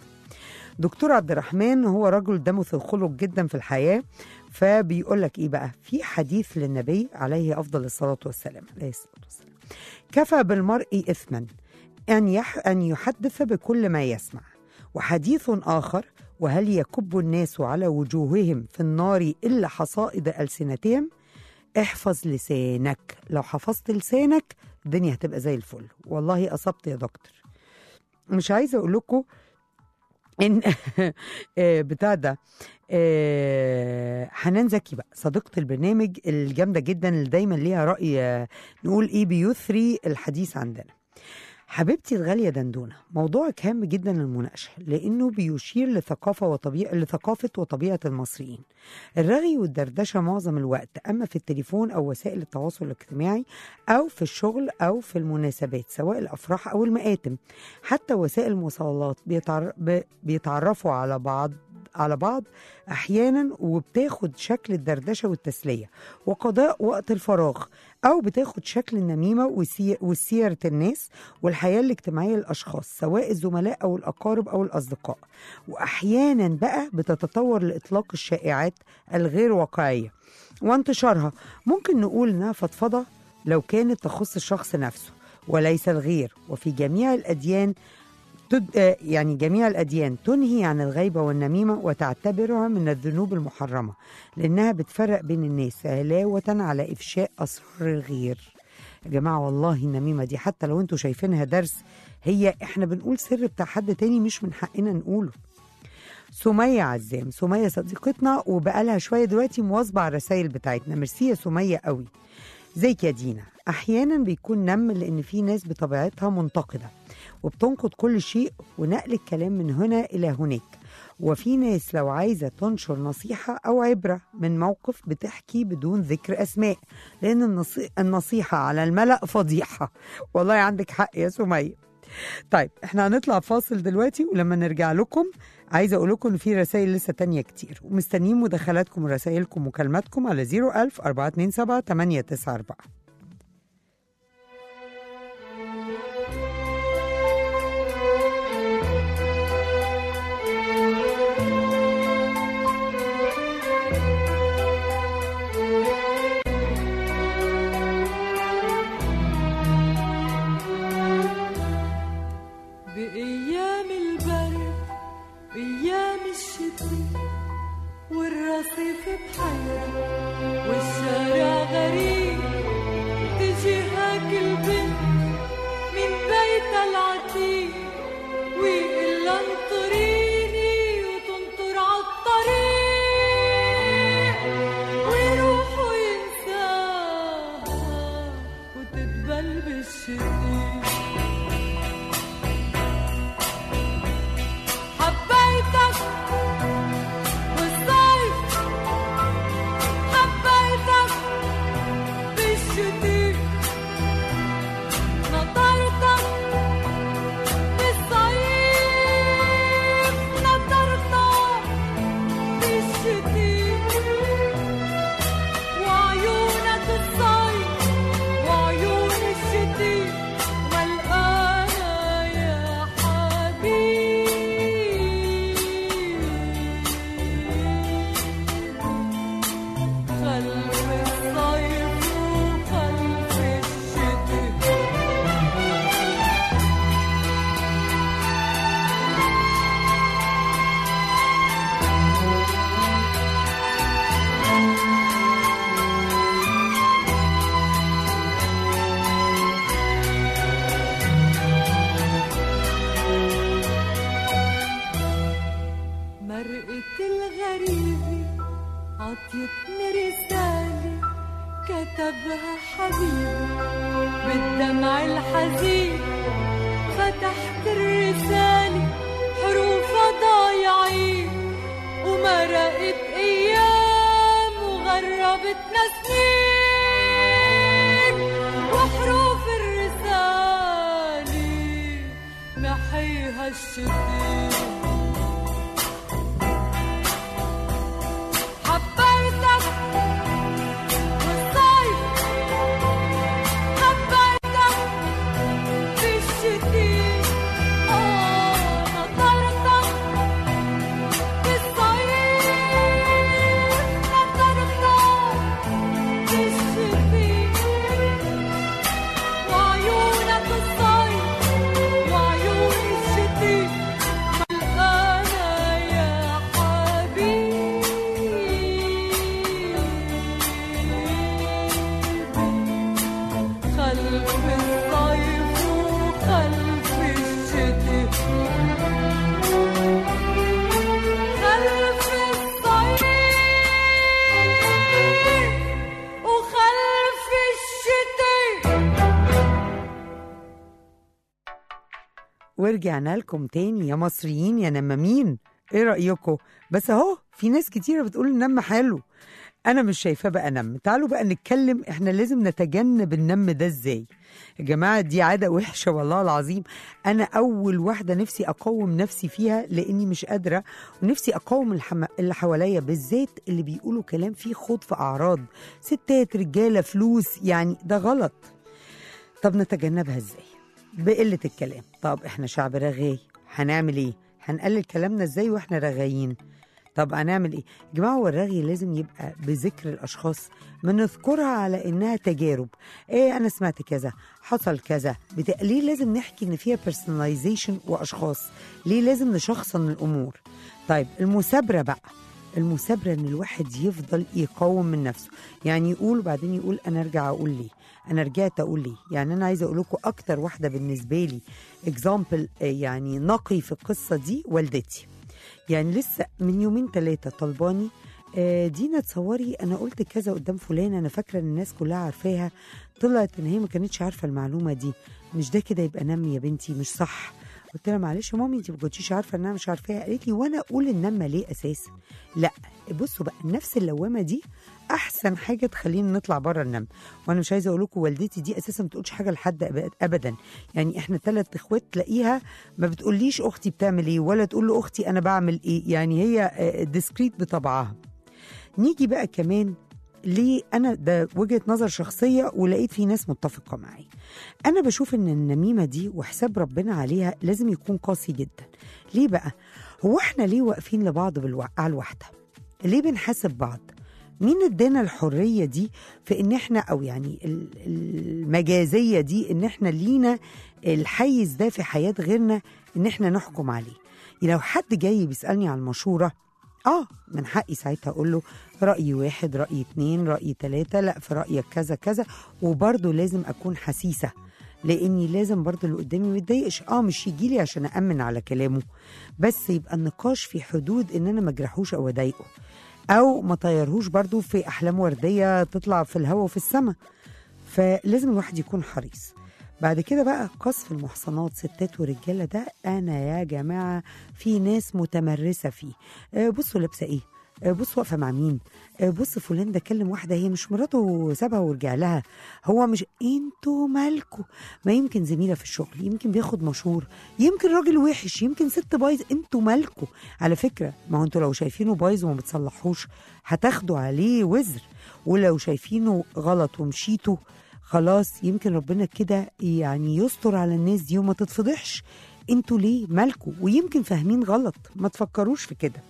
Speaker 2: دكتور عبد الرحمن هو رجل دمه في الخلق جدا في الحياه، فبيقول لك ايه بقى؟ في حديث للنبي عليه افضل الصلاه والسلام عليه الصلاه والسلام: كفى بالمرء اثما ان يح ان يحدث بكل ما يسمع. وحديث اخر: وهل يكب الناس على وجوههم في النار الا حصائد السنتهم. احفظ لسانك، لو حفظت لسانك الدنيا هتبقى زي الفل. والله اصبت يا دكتور. مش عايزه اقول لكم ان بتاع ده حنان زكي بقى صديقة البرنامج الجامدة جدا اللي دايما ليها رأي نقول ايه بيثري الحديث عندنا. حبيبتي الغالية دندونة، موضوعك هام جدا للمناقشة لأنه بيشير لثقافة وطبيعة لثقافة وطبيعة المصريين. الرغي والدردشة معظم الوقت، أما في التليفون أو وسائل التواصل الاجتماعي أو في الشغل أو في المناسبات سواء الأفراح أو المآتم. حتى وسائل المواصلات بيتعر... بيتعرفوا على بعض على بعض أحيانا وبتاخد شكل الدردشة والتسلية وقضاء وقت الفراغ، أو بتاخد شكل النميمة والسيرة الناس والحياة الاجتماعية للأشخاص سواء الزملاء أو الأقارب أو الأصدقاء. وأحيانا بقى بتتطور لإطلاق الشائعات الغير واقعية وانتشارها. ممكن نقول إنها فضفضة لو كانت تخص الشخص نفسه وليس الغير. وفي جميع الأديان يعني جميع الأديان تنهي عن الغيبة والنميمة وتعتبرها من الذنوب المحرمة لأنها بتفرق بين الناس علاوة على إفشاء أسرار الغير. يا جماعة والله النميمة دي حتى لو انتوا شايفينها درس، هي احنا بنقول سر بتاع حد تاني مش من حقنا نقوله. سمية عزام، سمية صديقتنا وبقالها شوية دلوقتي مواظبة على الرسائل بتاعتنا. ميرسي يا سمية قوي. زيك يا دينا. أحيانا بيكون نم لأن في ناس بطبيعتها منتقدة وبتنقد كل شيء ونقل الكلام من هنا إلى هناك، وفي ناس لو عايزة تنشر نصيحة أو عبرة من موقف بتحكي بدون ذكر أسماء، لأن النصي... النصيحة على الملأ فضيحة. والله عندك حق يا سمية. طيب احنا هنطلع فاصل دلوقتي، ولما نرجع لكم عايزة أقول لكم إن في رسائل لسه تانية كتير، ومستنيين مداخلاتكم ورسائلكم ومكالماتكم على صفر ألف أربعة اتنين سبعة تمانية تسعة أربعة.
Speaker 3: بأيام البرد بأيام الشتاء والرصيف بحيرة والشارع غريب، تجي هاك البنت من بيتها العتيق ويقلها انطريني وتنطر عالطريق، ويروحوا ينساها وتتبل بالشتاء. عطيتني رسالة كتبها حبيبي بالدمع الحزين، فتحت الرسالة حروفها ضايعين، ومرقت أيام وغربتنا سنين، وحروف الرسالة محيها الشتين.
Speaker 2: ورجعنا لكم تاني يا مصريين يا نمامين. ايه رأيكم؟ بس اهو في ناس كتيرة بتقول النم حلو، انا مش شايفاه بقى نم. تعالوا بقى نتكلم احنا لازم نتجنب النم ده ازاي يا جماعة. دي عادة وحشة والله العظيم. انا اول واحدة نفسي اقوم نفسي فيها لاني مش قادرة، ونفسي اقوم الحم... اللي حواليا بالذات اللي بيقولوا كلام فيه خوض في اعراض ستات رجالة فلوس، يعني ده غلط. طب نتجنبها ازاي؟ بقلة الكلام. طب احنا شعب رغاي، هنعمل ايه؟ هنقلل كلامنا ازاي واحنا رغايين؟ طب هنعمل ايه؟ يا جماعة هو الرغي لازم يبقى بذكر الاشخاص، بنذكرها على انها تجارب. ايه انا سمعت كذا، حصل كذا، بتا... ليه لازم نحكي ان فيها personalization واشخاص؟ ليه لازم نشخصن الامور؟ طيب المثابرة بقى، المثابرة ان الواحد يفضل يقاوم من نفسه، يعني يقول وبعدين يقول انا ارجع اقول ليه، انا رجعت اقول ليه. يعني انا عايزه اقول لكم اكتر واحده بالنسبه لي اكزامبل يعني نقي في القصه دي والدتي. يعني لسه من يومين ثلاثه طلباني دينا تصوري انا قلت كذا قدام فلان، انا فاكره ان الناس كلها عارفاها، طلعت ان هي ما كانتش عارفه المعلومه دي. مش ده كده يبقى نم يا بنتي، مش صح. قلت لها معلش يا مامي انت ما كنتيش عارفه ان انا مش عارفاها. قالت لي وانا اقول النمه ليه اساسا؟ لا بصوا بقى، النفس اللوامه دي احسن حاجه تخلينا نطلع بره النم. وانا مش عايزه اقول لكم والدتي دي اساسا ما بتقولش حاجه لحد ابدا، يعني احنا ثلاث اخوات تلاقيها ما بتقوليش اختي بتعمل ايه ولا تقول له اختي انا بعمل ايه، يعني هي ديسكريت بطبعها. نيجي بقى كمان ليه انا ده وجهه نظر شخصيه ولقيت في ناس متفقه معي. انا بشوف ان النميمه دي وحساب ربنا عليها لازم يكون قاسي جدا. ليه بقى؟ هو احنا ليه واقفين لبعض بالوقعه الواحده؟ ليه بنحاسب بعض؟ مين ادانا الحريه دي في ان احنا او يعني المجازيه دي ان احنا لينا الحيز ده في حياه غيرنا ان احنا نحكم عليه؟ لو حد جاي بيسالني عن المشوره اه من حقي ساعتها اقول له رايي واحد، رايي اتنين، رايي تلاته، لا في رايك كذا كذا، وبرضه لازم اكون حسيسه لاني لازم برضه اللي قدامي ما يتضايقش. اه مش يجي لي عشان أأمن على كلامه، بس يبقى النقاش في حدود ان انا ما اجرحوش او اضايقه او ما طيرهوش برضه في احلام ورديه تطلع في الهواء وفي السماء. فلازم الواحد يكون حريص. بعد كده بقى قصف المحصنات ستات ورجاله ده انا يا جماعه في ناس متمرسه فيه. آه بصوا لابسه ايه، آه بصوا واقفه مع مين، آه بص فلان ده كلم واحده هي مش مراته سابها ورجع لها، هو مش انتوا مالكوا؟ ما يمكن زميله في الشغل، يمكن بياخد مشهور، يمكن راجل وحش، يمكن ست بايظ، انتوا مالكوا؟ على فكره ما هو انتوا لو شايفينه بايظ وما بتصلحوش هتاخدوا عليه وزر، ولو شايفينه غلط ومشيتوا خلاص يمكن ربنا كده يعني يستر على الناس دي وما تتفضحش. انتوا ليه مالكوا؟ ويمكن فاهمين غلط، ما تفكروش في كده.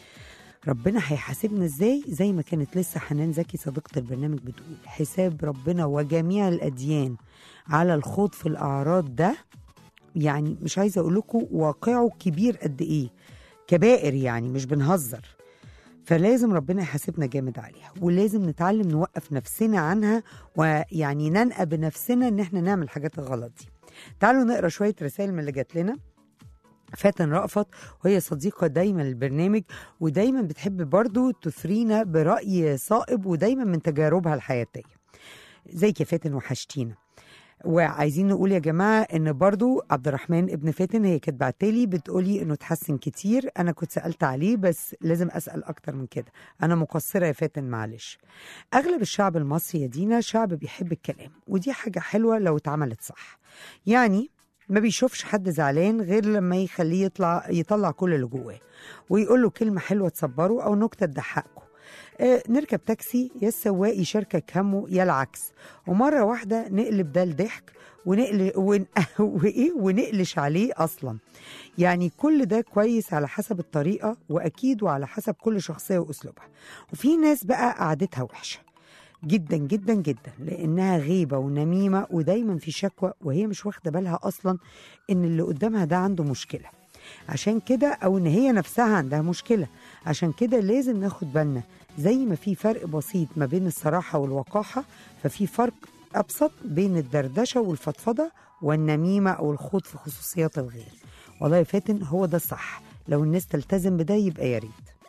Speaker 2: ربنا هيحاسبنا ازاي؟ زي ما كانت لسه حنان زكي صديقة البرنامج بتقول، حساب ربنا وجميع الأديان على الخوض في الأعراض ده يعني مش عايزة أقول لكم واقعه كبير قد إيه، كبائر يعني مش بنهزر. فلازم ربنا يحاسبنا جامد عليها، ولازم نتعلم نوقف نفسنا عنها ويعني ننقى بنفسنا ان احنا نعمل الحاجات الغلط دي. تعالوا نقرا شويه رسائل من اللي جات لنا. فاتن رأفت وهي صديقة دايما للبرنامج ودايما بتحب برضو تثرينا برأي صائب ودايما من تجاربها الحياتية. زيك يا فاتن وحشتينا. وعايزين نقول يا جماعة ان برضو عبد الرحمن ابن فاتن هي كانت بعتلي بتقولي انه اتحسن كتير. انا كنت سألت عليه بس لازم اسأل اكتر من كده، انا مقصرة يا فاتن معلش. اغلب الشعب المصري يا دينا شعب بيحب الكلام، ودي حاجة حلوة لو اتعملت صح. يعني ما بيشوفش حد زعلان غير لما يخليه يطلع يطلع كل اللي جواه ويقول له كلمة حلوة تصبره او نكتة تضحكه. آه نركب تاكسي يا السواق يشاركك همه يا العكس، ومره واحده نقلب ده لضحك ونقل ون... وايه ونقلش عليه اصلا. يعني كل ده كويس على حسب الطريقه واكيد وعلى حسب كل شخصيه واسلوبها. وفي ناس بقى قعدتها وحشه جدا جدا جدا لانها غيبه ونميمه ودايما في شكوى وهي مش واخده بالها اصلا ان اللي قدامها ده عنده مشكله، عشان كده او ان هي نفسها عندها مشكله. عشان كده لازم ناخد بالنا زي ما في فرق بسيط ما بين الصراحه والوقاحه، ففي فرق ابسط بين الدردشه والفضفضه والنميمه او الخوض في خصوصيات الغير. والله يا فاتن هو ده الصح، لو الناس تلتزم بده يبقى يا ريت.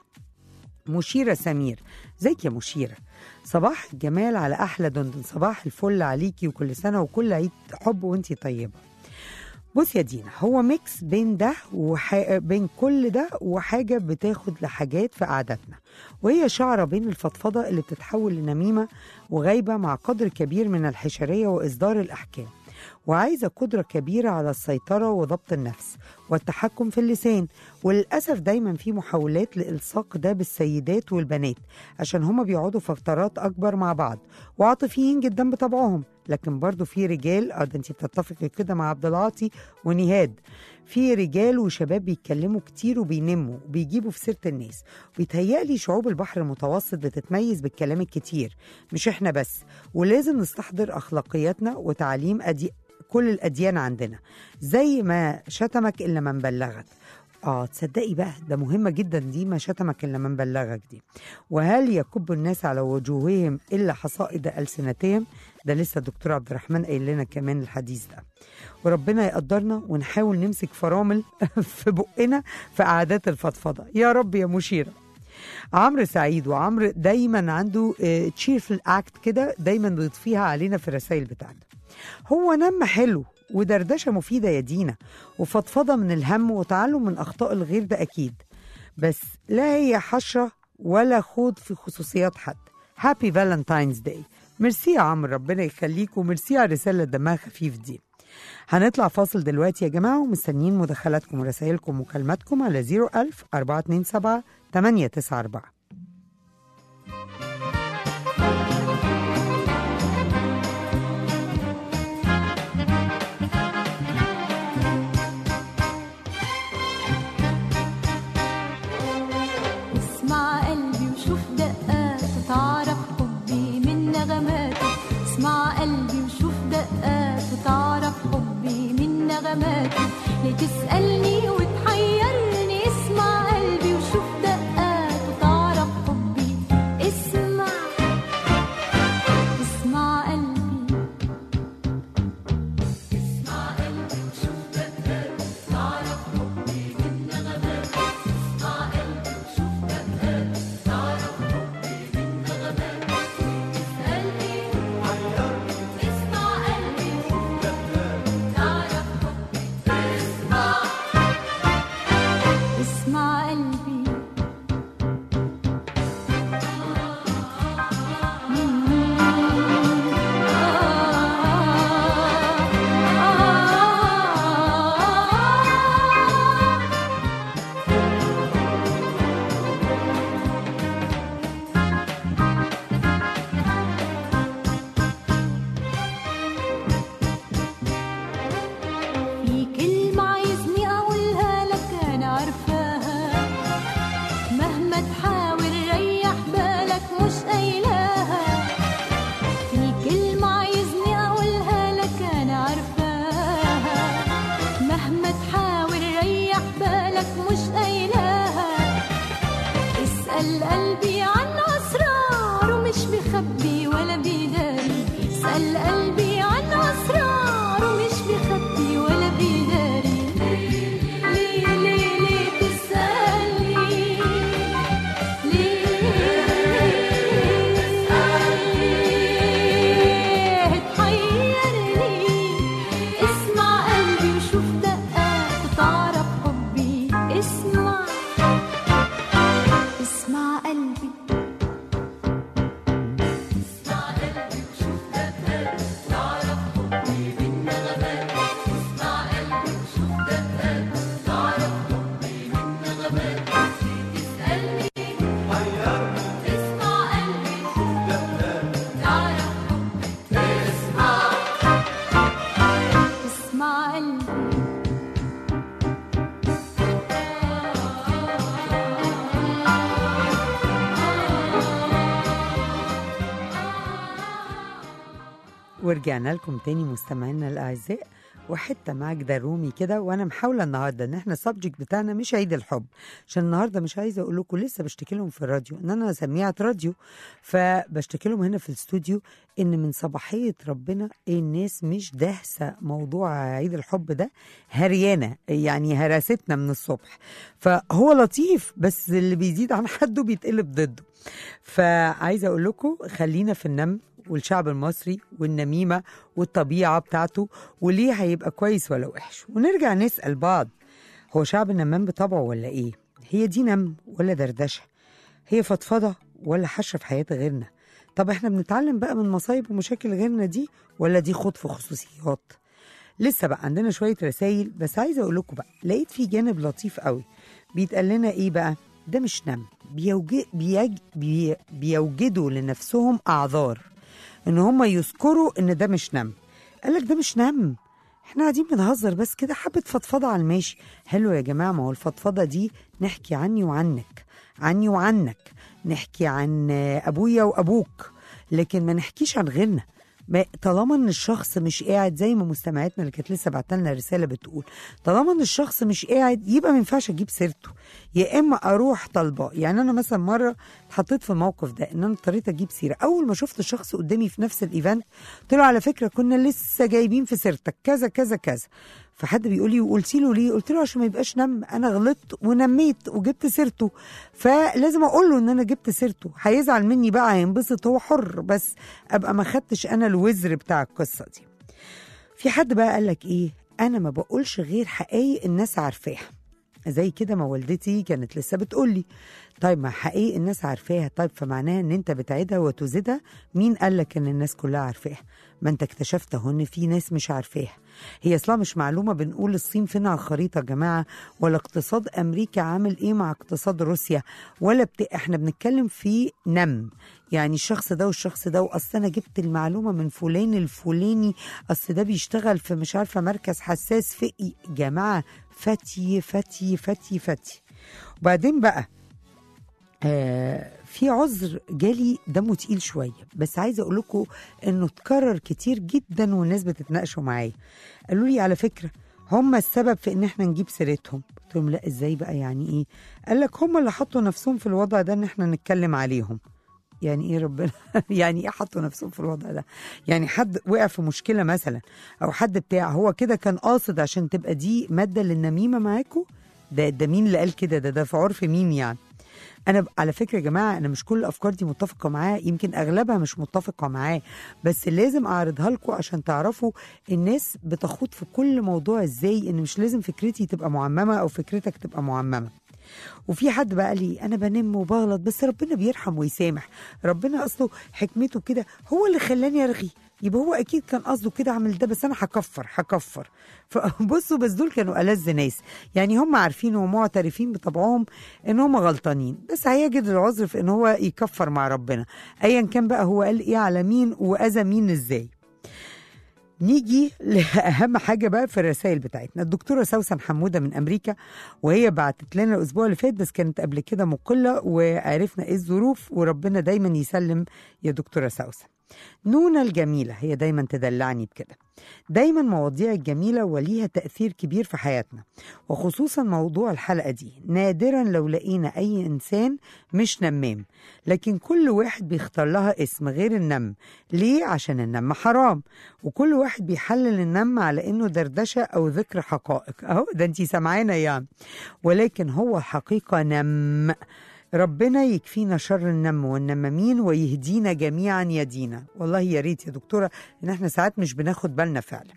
Speaker 2: مشيرة سمير، زيك يا مشيرة، صباح الجمال على أحلى دندن، صباح الفل عليكي وكل سنة وكل عيد حب وانتي طيبة. بص يا دينا هو ميكس بين ده وح... بين كل ده وحاجة بتاخد لحاجات في قعدتنا، وهي شعرة بين الفضفضة اللي بتتحول لنميمة وغيبة مع قدر كبير من الحشرية وإصدار الأحكام، وعايزة قدرة كبيرة على السيطرة وضبط النفس والتحكم في اللسان. وللأسف دايما في محاولات لإلصاق ده بالسيدات والبنات عشان هما بيقعدوا فترات أكبر مع بعض وعاطفيين جدا بطبعهم. لكن برضو في رجال، اه ده انتي بتتفقي كده مع عبد العاطي ونهاد، في رجال وشباب بيتكلموا كتير وبينموا وبيجيبوا في سيرة الناس. ويتهيألي شعوب البحر المتوسط بتتميز بالكلام الكتير، مش احنا بس. ولازم نستحضر أخلاقياتنا وتعليم أدي... كل الأديان عندنا، زي ما شتمك إلا من بلغك. آه تصدقي بقى ده مهمة جدا دي، ما شتمك إلا من بلغك دي. وهل يكب الناس على وجوههم إلا حصائد ألسنتهم؟ ده لسه الدكتور عبد الرحمن قايل لنا كمان الحديث ده. وربنا يقدرنا ونحاول نمسك فرامل في بقنا في قعدات الفضفضة يا رب يا مشيرة. عمرو سعيد، وعمرو دايما عنده تشيرفل اكت كده دايما بيضفيها علينا في الرسائل بتاعته. هو نم حلو ودردشه مفيده يا دينا، وفضفضه من الهم وتعلم من اخطاء الغير، ده اكيد، بس لا هي حشره ولا خوض في خصوصيات حد. هابي فالنتاينز داي. ميرسي يا عمرو، ربنا يخليك، وميرسي على الرساله دمها خفيف دي. هنطلع فاصل دلوقتي يا جماعه، ومستنيين مداخلاتكم ورسائلكم ومكالماتكم على صفر ألف أربعة اتنين سبعة تمانية تسعة أربعة.
Speaker 3: اسمع قلبي وشوف دقاته، تعرف حبي من نغماته. اسمع قلبي وشوف دقاته، تعرف حبي من نغماته. ليه تسألني وتحيرني؟ اسمع قلبي وشوف دقاته، تعرف حبي. اسمع اسمع قلبي اسمع قلبي وشوف دقاته، تعرف حبي من نغماته. اسمع قلبي وشوف دقاته، تعرف حبي من نغماته. تسألني حيرني، اسمع قلبي وشوف دقاته، تعرف حبي. اسمع اسمع قلبي. في كلمة عايزني أقولها لك أنا عارفاها، مهما تحاول ريح بالك مش قايلاها. في كلمة عايزني أقولها لك أنا عارفاها، مهما تحاول ريح بالك مش قايلاها. اسأل قلبي عن أسراره، مش بيخبي ولا بيداري. اسأل قلبي عن أسراره، مش بيخبي ولا بيداري. ليه ليه ليه تسألني؟ ليه تسألني؟ تحيرني. اسمع قلبي وشوف دقاته، تعرف حبي. اسمع اسمع قلبي اسمع قلبي وشوف دقاته، تعرف حبي من نغماته. اسمع قلبي وشوف دقاته، تعرف حبي من نغماته. تسألني حيرني، اسمع قلبي وشوف دقاته، تعرف حبي. اسمع اسمع قلبي.
Speaker 2: ورجعنا لكم تاني مستمعينا الاعزاء، وحته ماجدة رومي كده. وانا محاوله النهارده ان احنا السبجكت بتاعنا مش عيد الحب، عشان النهارده مش عايزه اقول لكم، لسه بشتكي لهم في الراديو ان انا سميعه راديو، فبشتكي لهم هنا في الاستوديو ان من صباحيه ربنا الناس مش داهسه موضوع عيد الحب ده، هريانه يعني هراستنا من الصبح. فهو لطيف، بس اللي بيزيد عن حده بيتقلب ضده. فعايزه اقول لكم خلينا في النم والشعب المصري والنميمة والطبيعة بتاعته، وليه هيبقى كويس ولا وحش، ونرجع نسأل بعض، هو شعب النمام بطبعه ولا ايه؟ هي دي نم ولا دردشة؟ هي فضفضة ولا حشرة في حياة غيرنا؟ طب احنا بنتعلم بقى من مصايب ومشاكل غيرنا دي، ولا دي خوض في خصوصيات؟ لسه بقى عندنا شوية رسائل، بس عايزة اقول لكم بقى لقيت في جانب لطيف قوي بيتقال لنا ايه بقى؟ ده مش نم، بيوجد بيج بي بيوجدوا لنفسهم اعذار ان هم يذكروا ان ده مش نم. قالك ده مش نم، احنا قاعدين بنهزر بس كده، حبة فضفضة على الماشي. حلو يا جماعة، ما هو الفضفضة دي نحكي عني وعنك، عني وعنك، نحكي عن ابويا وابوك، لكن ما نحكيش عن غيرنا. طالما ان الشخص مش قاعد، زي ما مستمعتنا اللي كانت لسه بعتلنا رساله بتقول، طالما ان الشخص مش قاعد يبقى ما ينفعش اجيب سيرته، يا اما اروح طالبه. يعني انا مثلا مره اتحطيت في الموقف ده ان انا اضطريت اجيب سيره. اول ما شفت الشخص قدامي في نفس الايفنت قلت له على فكره كنا لسه جايبين في سيرتك كذا كذا كذا. فحد بيقول لي وقلتي له ليه؟ قلت له عشان ما يبقاش نم، انا غلطت ونميت وجبت سيرته، فلازم اقول له ان انا جبت سيرته. هيزعل مني بقى، هينبسط، هو حر، بس ابقى ما خدتش انا الوزر بتاع القصه دي. في حد بقى قالك ايه، انا ما بقولش غير حقايق الناس عارفاها، زي كده ما والدتي كانت لسه بتقولي طيب ما حقيقي الناس عارفاها، طيب فمعناها ان انت بتعيدها وتزيدها؟ مين قالك ان الناس كلها عارفاها؟ ما انت اكتشفت اهو ان في ناس مش عارفاها. هي اصلا مش معلومه بنقول الصين فين على الخريطه يا جماعه، ولا اقتصاد امريكا عامل ايه مع اقتصاد روسيا، ولا بت... احنا بنتكلم في نم، يعني الشخص ده والشخص ده، واصل انا جبت المعلومه من فلان الفلاني، اصل ده بيشتغل في مش عارفه مركز حساس فقي. جماعه فتي فتي فتي فتي. وبعدين بقى آه في عذر جالي دمه تقيل شويه، بس عايزه اقول لكم انه اتكرر كتير جدا والناس بتتناقشوا معايا. قالوا لي على فكره هم السبب في ان احنا نجيب سيرتهم. قلت لهم لا، ازاي بقى؟ يعني ايه؟ قال لك هم اللي حطوا نفسهم في الوضع ده ان احنا نتكلم عليهم. يعني ايه ربنا؟ يعني ايه حطوا نفسهم في الوضع ده؟ يعني حد وقع في مشكله مثلا او حد بتاع، هو كده كان قاصد عشان تبقى دي ماده للنميمه معاكم؟ ده ده مين اللي قال كده؟ ده ده في عرف مين يعني؟ أنا على فكرة يا جماعة أنا مش كل الأفكار دي متفقة معاه، يمكن أغلبها مش متفقة معاه، بس لازم أعرضها لكم عشان تعرفوا الناس بتخوض في كل موضوع إزاي، إن مش لازم فكرتي تبقى معممة أو فكرتك تبقى معممة. وفي حد بقى لي أنا بنم وبغلط بس ربنا بيرحم ويسامح، ربنا أصله حكمته كده هو اللي خلاني أرغي، يبقى هو أكيد كان قصده كده عمل ده، بس أنا هكفر هكفر. فبصوا بس دول كانوا ألذ ناس، يعني هم عارفين ومعترفين بطبعهم إن هم غلطانين، بس هيجد العذر في إن هو يكفر مع ربنا أيا كان بقى هو قال إيه على مين وأذى مين إزاي. نيجي لأهم حاجة بقى في الرسائل بتاعتنا. الدكتورة سوسن حمودة من أمريكا، وهي بعتت لنا الأسبوع اللي فات بس كانت قبل كده مقلة وعرفنا إيه الظروف، وربنا دايما يسلم يا دكتورة سوسن. نونا الجميلة هي دايما تدلعني بكده، دايما مواضيع الجميلة وليها تأثير كبير في حياتنا، وخصوصا موضوع الحلقة دي. نادرا لو لقينا أي إنسان مش نمام، لكن كل واحد بيختار لها اسم غير النم. ليه؟ عشان النم حرام، وكل واحد بيحلل النم على إنه دردشة أو ذكر حقائق. أهو ده انتي سمعانا يعني، ولكن هو الحقيقة نم. ربنا يكفينا شر النم والنمامين ويهدينا جميعا يدينا. والله يا ريت يا دكتورة ان احنا ساعات مش بناخد بالنا فعلا.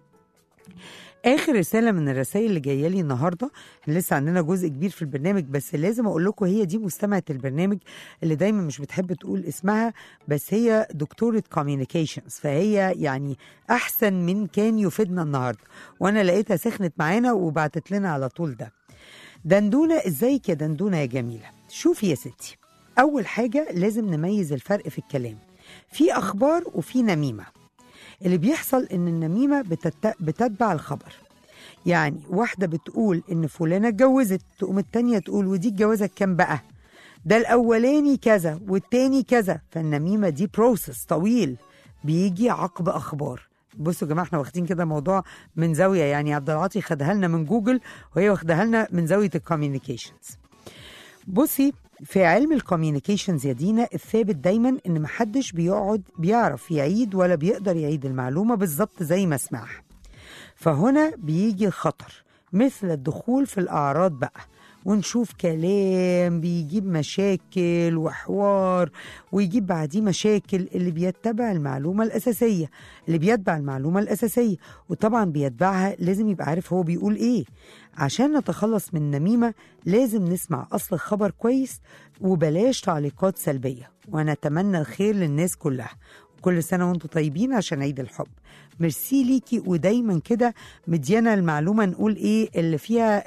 Speaker 2: اخر رسالة من الرسائل اللي جايه لي النهارده، احنا لسه عندنا جزء كبير في البرنامج بس لازم اقول لكم هي دي مستمعة البرنامج اللي دايما مش بتحب تقول اسمها، بس هي دكتورة كوميونيكيشنز، فهي يعني احسن من كان يفيدنا النهارده، وانا لقيتها سخنت معانا وبعتت لنا على طول. ده دندونة، ازيك يا دندونة يا جميلة؟ شوفي يا ستي، أول حاجة لازم نميز الفرق في الكلام، في أخبار وفي نميمة. اللي بيحصل إن النميمة بتت... بتتبع الخبر، يعني واحدة بتقول إن فلانة اتجوزت، تقوم التانية تقول ودي اتجوزت كام بقى؟ ده الأولاني كذا والتاني كذا. فالنميمة دي بروسس طويل بيجي عقب أخبار. بصوا يا جماعه احنا واخدين كده موضوع من زاويه، يعني عبد العاطي خدها لنا من جوجل وهي واخدها لنا من زاويه الكوميونيكيشنز. بصي في علم الكوميونيكيشنز يا دينا الثابت دايما ان محدش بيقعد بيعرف يعيد ولا بيقدر يعيد المعلومه بالظبط زي ما سمعها. فهنا بيجي الخطر، مثل الدخول في الاعراض بقى، ونشوف كلام بيجيب مشاكل وحوار ويجيب بعديه مشاكل. اللي بيتبع المعلومة الأساسية اللي بيتبع المعلومة الأساسية وطبعا بيتبعها لازم يبقى عارف هو بيقول إيه. عشان نتخلص من النميمة لازم نسمع أصل الخبر كويس وبلاش تعليقات سلبية، ونتمنى الخير للناس كلها. كل سنة وانتم طيبين عشان عيد الحب. ميرسي ليكي، ودايما كده مديانا المعلومة نقول ايه اللي فيها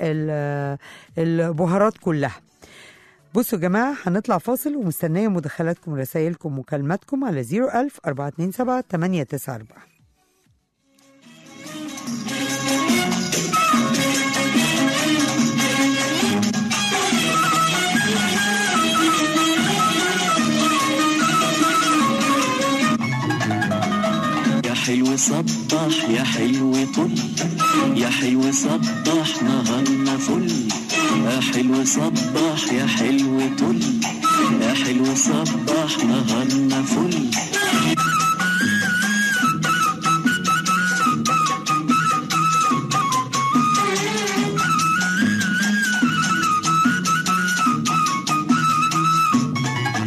Speaker 2: البهارات كلها. بصوا يا جماعة هنطلع فاصل ومستنية مداخلاتكم ورسائلكم ومكالماتكم على صفر ألف أربعة اتنين سبعة تمانية تسعة أربعة.
Speaker 6: حلو صبح يا حلو طل، يا حلو صبح نهارنا فل، يا حلو صبح يا حلو طل، يا حلو صبح نهارنا فل.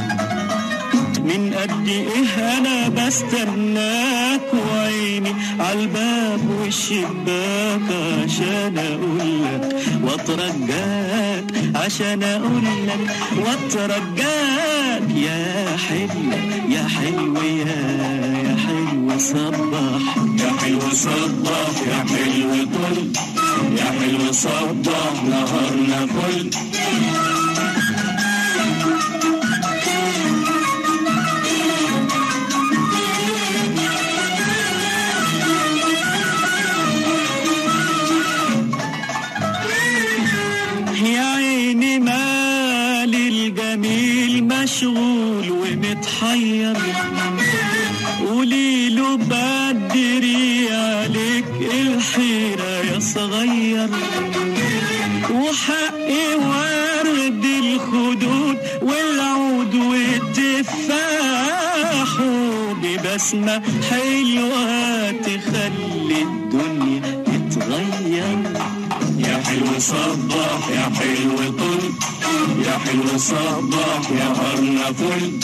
Speaker 6: من قد ايه انا بستناك وعيني عالباب والشباك عشان اقولك واترجاك، عشان اقولك واترجاك يا حلو يا حلو يا يا حلو صباح، يا حلو صباح يا حلو طل، يا حلو صباح نهارنا فل. يا عيني مال الجميل مشغول ومتحير، قوليله بدري عليك الحيرة يا صغير، وحقي ورد الخدود والعود والتفاح ببسمة حلوة تخلي الدنيا تتغير. يا حلو صباح يا حلو طل، يا حلو صباح يا هرنا فل.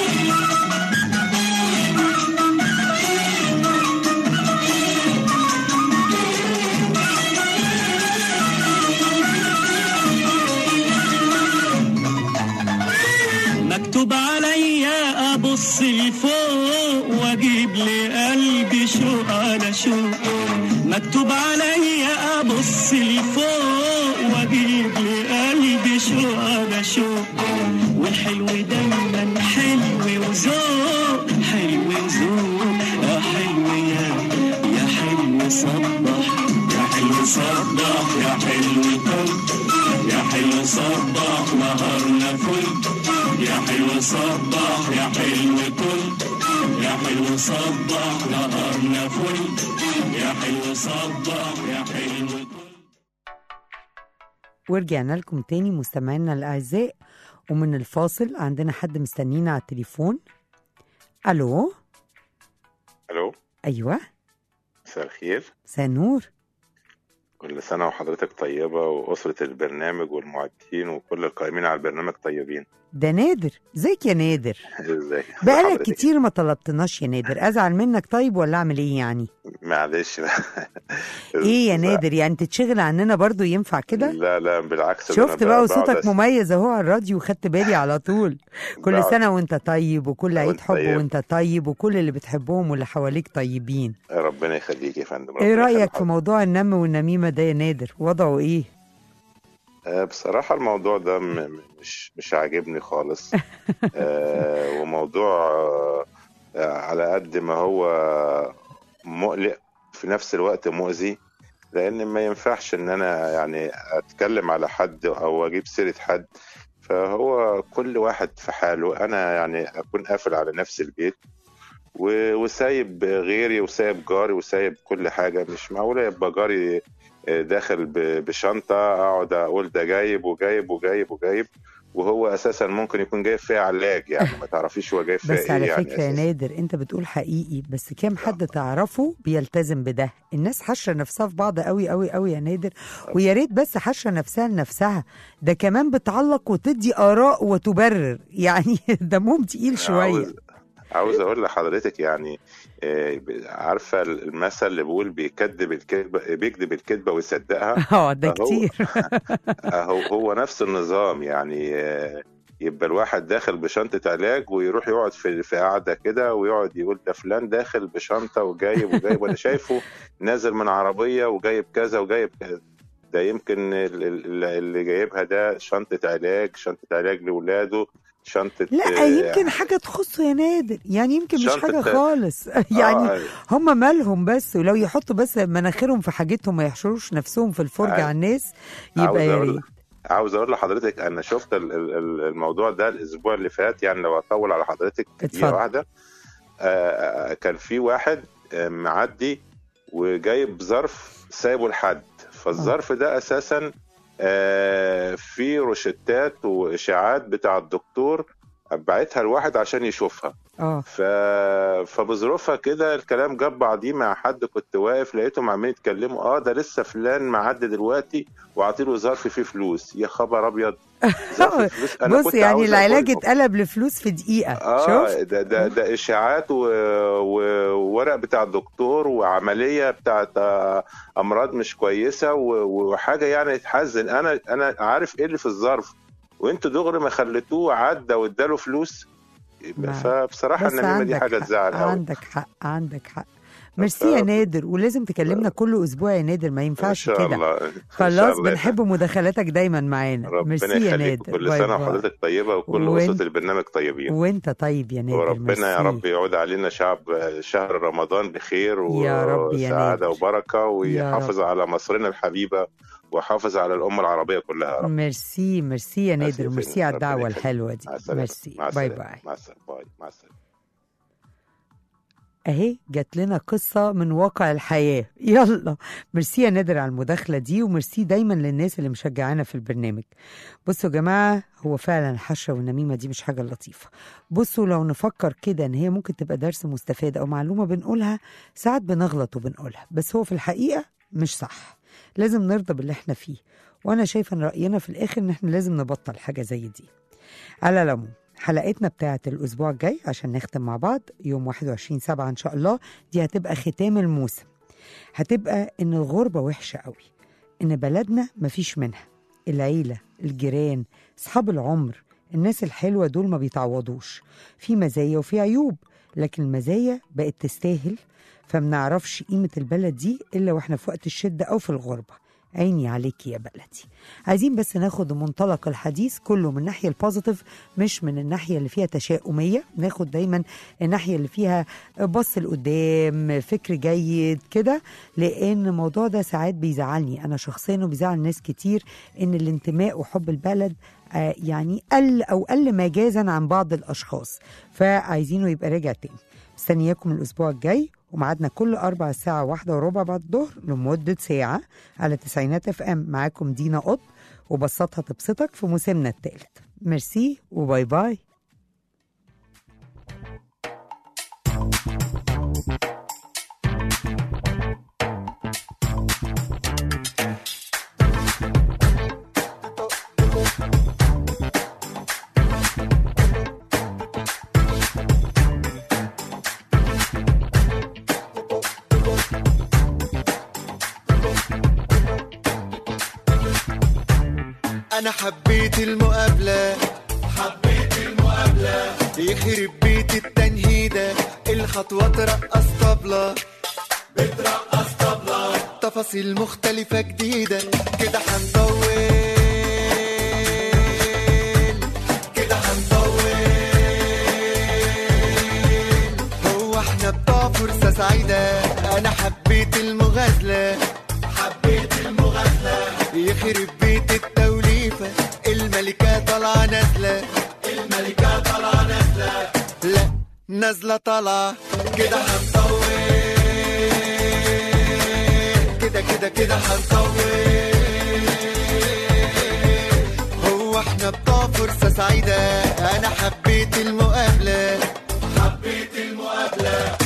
Speaker 6: مكتوب عليا ابص لفوق واجيب لقلبي شوق على شوق، مكتوب عليا ابص لفوق واجيب لقلبي شوق على شوق، والحلو دايما حلو وذوق، حلو وذوق يا حلو يا يا حلو صباح، يا حلو صباح يا حلو طل، يا حلو صباح نهارنا فل، يا حلو صباح يا حلو طل، يا حلو صباح نهارنا فل، يا حلو صباح يا حلو طل.
Speaker 2: ورجعنا لكم تاني مستمعينا الأعزاء، ومن الفاصل عندنا حد مستنينا على التليفون. ألو.
Speaker 7: ألو.
Speaker 2: أيوة.
Speaker 7: مساء الخير.
Speaker 2: مساء النور.
Speaker 7: كل سنة وحضرتك طيبة وأسرة البرنامج والمعدين وكل القائمين على البرنامج طيبين.
Speaker 2: ده نادر، ازيك يا نادر؟
Speaker 7: ازيك؟
Speaker 2: بقالك كتير ما طلبتناش يا نادر، ازعل منك طيب ولا اعمل ايه يعني؟
Speaker 7: معلش
Speaker 2: ايه يا نادر يعني تتشغل عننا برضو ينفع كده؟
Speaker 7: لا لا بالعكس،
Speaker 2: شفت بقى وصوتك مميز اهو على الراديو وخدت بالي على طول. كل سنة وانت طيب وكل عيد حب طيب. وانت طيب وكل اللي بتحبهم واللي حواليك طيبين.
Speaker 7: ربنا يخليك يا فندم.
Speaker 2: ايه رأيك في موضوع النم والنميمة ده يا نادر؟ وضعه ايه؟
Speaker 7: أه بصراحة الموضوع ده م- مش مش عاجبني خالص. أه وموضوع أه على قد ما هو مقلق في نفس الوقت مؤذي، لان ما ينفعش ان انا يعني اتكلم على حد او اجيب سيرة حد، فهو كل واحد في حاله. انا يعني اكون قافل على نفس البيت وسايب غيري وسايب جاري وسايب كل حاجة. مش معقولة يبقى جاري داخل بشنطة اقعد اقول ده جايب وجايب وجايب وجايب وهو اساسا ممكن يكون جايب فيها علاج، يعني ما تعرفيش هو جايب فيها ايه.
Speaker 2: بس على
Speaker 7: يعني
Speaker 2: فكرة يا نادر انت بتقول حقيقي، بس كام حد تعرفه بيلتزم بده؟ الناس حشرة نفسها في بعض قوي قوي قوي يا نادر، ويا ريت بس حشرة نفسها لنفسها، ده كمان بتعلق وتدي آراء وتبرر، يعني دمهم تقيل شوية.
Speaker 7: عاوز, عاوز اقول لحضرتك يعني عارفة المثل اللي بيقول بيكذب الكذبة بيكذب الكذبة ويصدقها؟
Speaker 2: اه ده كتير.
Speaker 7: هو هو نفس النظام، يعني يبقى الواحد داخل بشنطة علاج ويروح يقعد في في قاعدة كده ويقعد يقول ده فلان داخل بشنطة وجايب وجايب وانا شايفه نازل من عربية وجايب كذا وجايب كذا. ده يمكن اللي جايبها ده شنطة علاج، شنطة علاج لولاده، شنطة.
Speaker 2: لا يمكن حاجة تخصه يا نادر، يعني يمكن مش حاجة خالص. يعني آه هم مالهم بس، ولو يحطوا بس مناخيرهم في حاجتهم ما يحشروش نفسهم في الفرجة آه على الناس يبقى يا ريت.
Speaker 7: عاوز اقول لحضرتك انا شفت الموضوع ده الاسبوع اللي فات، يعني لو اطول على حضرتك دقيقة واحدة. آه كان في واحد معدي وجايب ظرف سايبه لحد، فالظرف ده اساسا آه في روشتات واشاعات بتاع الدكتور بعتها لواحد عشان يشوفها.
Speaker 2: اه
Speaker 7: ف... فبظروفها كده الكلام جاب بعضيه مع حد، كنت واقف لقيتهم عمالين يتكلموا، اه ده لسه فلان معدي دلوقتي وعطيله ظرف فيه فلوس. يا خبر ابيض، ظرف فلوس؟ انا
Speaker 2: بص
Speaker 7: كنت
Speaker 2: يعني
Speaker 7: عاوز
Speaker 2: العلاج
Speaker 7: أقول-
Speaker 2: اتقلب لفلوس في دقيقة.
Speaker 7: اه
Speaker 2: شوف
Speaker 7: ده ده ده اشاعات و- و- وورق بتاع الدكتور وعمليه بتاعت آه، امراض مش كويسه و- وحاجه يعني تحزن. انا انا عارف ايه اللي في الظرف، وانتوا دغري ما خليتوه عدى واداله فلوس.
Speaker 2: ما-
Speaker 7: فبصراحه
Speaker 2: بس
Speaker 7: النميمه دي
Speaker 2: عندك
Speaker 7: حاجه
Speaker 2: حق،
Speaker 7: تزعل قوي.
Speaker 2: عندك حق عندك حق. ميرسي يا
Speaker 7: ف-
Speaker 2: نادر، ولازم تكلمنا كل اسبوع يا نادر، ما
Speaker 7: ان
Speaker 2: ينفعش
Speaker 7: شاء
Speaker 2: كده.
Speaker 7: الله، إن شاء
Speaker 2: خلاص
Speaker 7: الله.
Speaker 2: بنحب مداخلاتك دايما معانا.
Speaker 7: ربنا
Speaker 2: ميرسي يا
Speaker 7: يخليك،
Speaker 2: نادر،
Speaker 7: كل
Speaker 2: باي
Speaker 7: سنه
Speaker 2: باي.
Speaker 7: وحضرتك طيبه وكل
Speaker 2: وإنت-
Speaker 7: اسره البرنامج طيبين.
Speaker 2: وانت طيب يا نادر.
Speaker 7: وربنا يا
Speaker 2: ميرسي.
Speaker 7: رب يعود علينا شعب شهر رمضان بخير
Speaker 2: يا رب يا
Speaker 7: وسعادة
Speaker 2: نادر.
Speaker 7: وبركة، ويحافظ
Speaker 2: رب.
Speaker 7: على مصرنا الحبيبة ويحافظ على الأمة العربية كلها يا رب.
Speaker 2: ميرسي ميرسي يا
Speaker 7: ميرسي
Speaker 2: نادر،
Speaker 7: يا
Speaker 2: ميرسي
Speaker 7: فندم.
Speaker 2: على
Speaker 7: ربنا
Speaker 2: الدعوة
Speaker 7: يخليك.
Speaker 2: الحلوة دي.
Speaker 7: مع السلامة.
Speaker 2: ميرسي،
Speaker 7: مع
Speaker 2: باي
Speaker 7: السلامة.
Speaker 2: باي.
Speaker 7: مع السلامة. باي. مع السلامة.
Speaker 2: اهي جات لنا قصة من واقع الحياة. يلا ميرسي يا نادر على المداخلة دي، وميرسي دايما للناس اللي مشجعانا في البرنامج. بصوا يا جماعة، هو فعلا الحشرة والنميمة دي مش حاجة لطيفة. بصوا لو نفكر كده ان هي ممكن تبقى درس مستفاد او معلومة بنقولها، ساعات بنغلط وبنقولها، بس هو في الحقيقة مش صح. لازم نرضى باللي احنا فيه، وانا شايفة ان رأينا في الاخر ان احنا لازم نبطل حاجة زي دي. على العموم حلقتنا بتاعت الأسبوع الجاي عشان نختم مع بعض يوم واحد وعشرين سبعة إن شاء الله، دي هتبقى ختام الموسم. هتبقى إن الغربة وحشة قوي، إن بلدنا مفيش منها. العيلة، الجيران، أصحاب العمر، الناس الحلوة دول ما بيتعوضوش. في مزايا وفي عيوب، لكن المزايا بقت تستاهل، فمنعرفش قيمة البلد دي إلا وإحنا في وقت الشدة أو في الغربة. عيني عليك يا بلدي. عايزين بس ناخد منطلق الحديث كله من الناحية البوزيتيف، مش من الناحية اللي فيها تشاؤمية. ناخد دايما الناحية اللي فيها بص لقدام، فكر جيد كده، لأن الموضوع ده ساعات بيزعلني أنا شخصيا وبيزعل ناس كتير، إن الانتماء وحب البلد آه يعني قل أو قل مجازا عن بعض الأشخاص، فعايزينه يبقى راجع تاني. مستنياكم الأسبوع الجاي، ومعادنا كل أربع الساعة واحدة وربع بعد الظهر لمدة ساعة على تسعينات اف ام. معاكم دينا قط، وبسطها تبسطك في موسمنا الثالث. ميرسي وباي باي.
Speaker 8: أنا حبيت المقابلة، حبيت المقابلة، يخرب بيت التنهيدة، الخطوة ترقص طبلة، بترقص طبلة، تفاصيل مختلفة جديدة، كده هنطول، كده هنطول، هو احنا بتوع فرصة سعيدة. أنا حبيت المغازلة، حبيت المغازلة، يخرب بيت التوليفة، الملكة طالعة نازلة، الملكة طالعة نازلة، لا نازلة طالعة، كده هنطول، كده كده كده هنطول، هو احنا بتوع فرصة سعيدة. أنا حبيت المقابلة، حبيت المقابلة.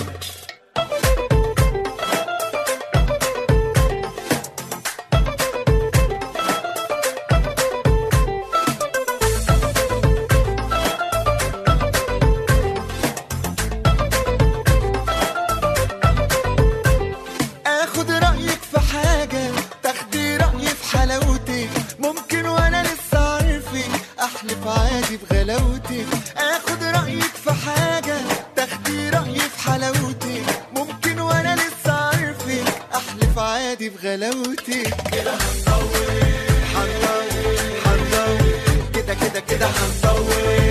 Speaker 8: اخد رأيك في حاجة، تاخدي رأيي في حلاوتك، ممكن وانا لسه عارفك احلف عادي بغلاوتك. اخد رأيك في حاجة، تاخدي رأيي في حلاوتك، ممكن وانا لسه عارفك احلف عادي بغلاوتك. كده هنطول هنطول هنطول، كده كده كده هنطول،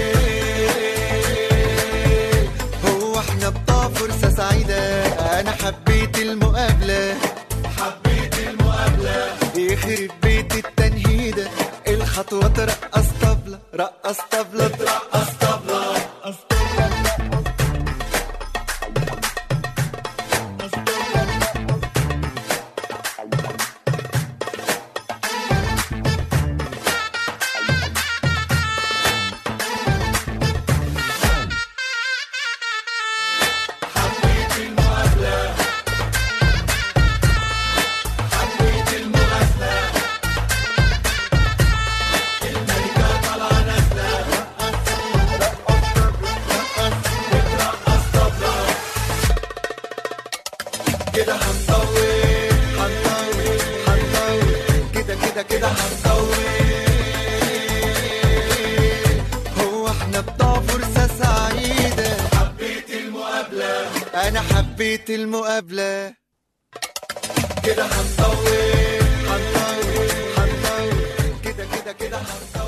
Speaker 8: هو احنا بتوع فرصة سعيدة. انا حبيت المقابلة، حبيت المقابلة، يخرب بيت التنهيدة، الخطوة ترقص طبلة، رقص طبلة، ترقص طبلة، رقص طبلة. حبيت المقابلة كده هنطول هنطول هنطول كده كده كده هنطول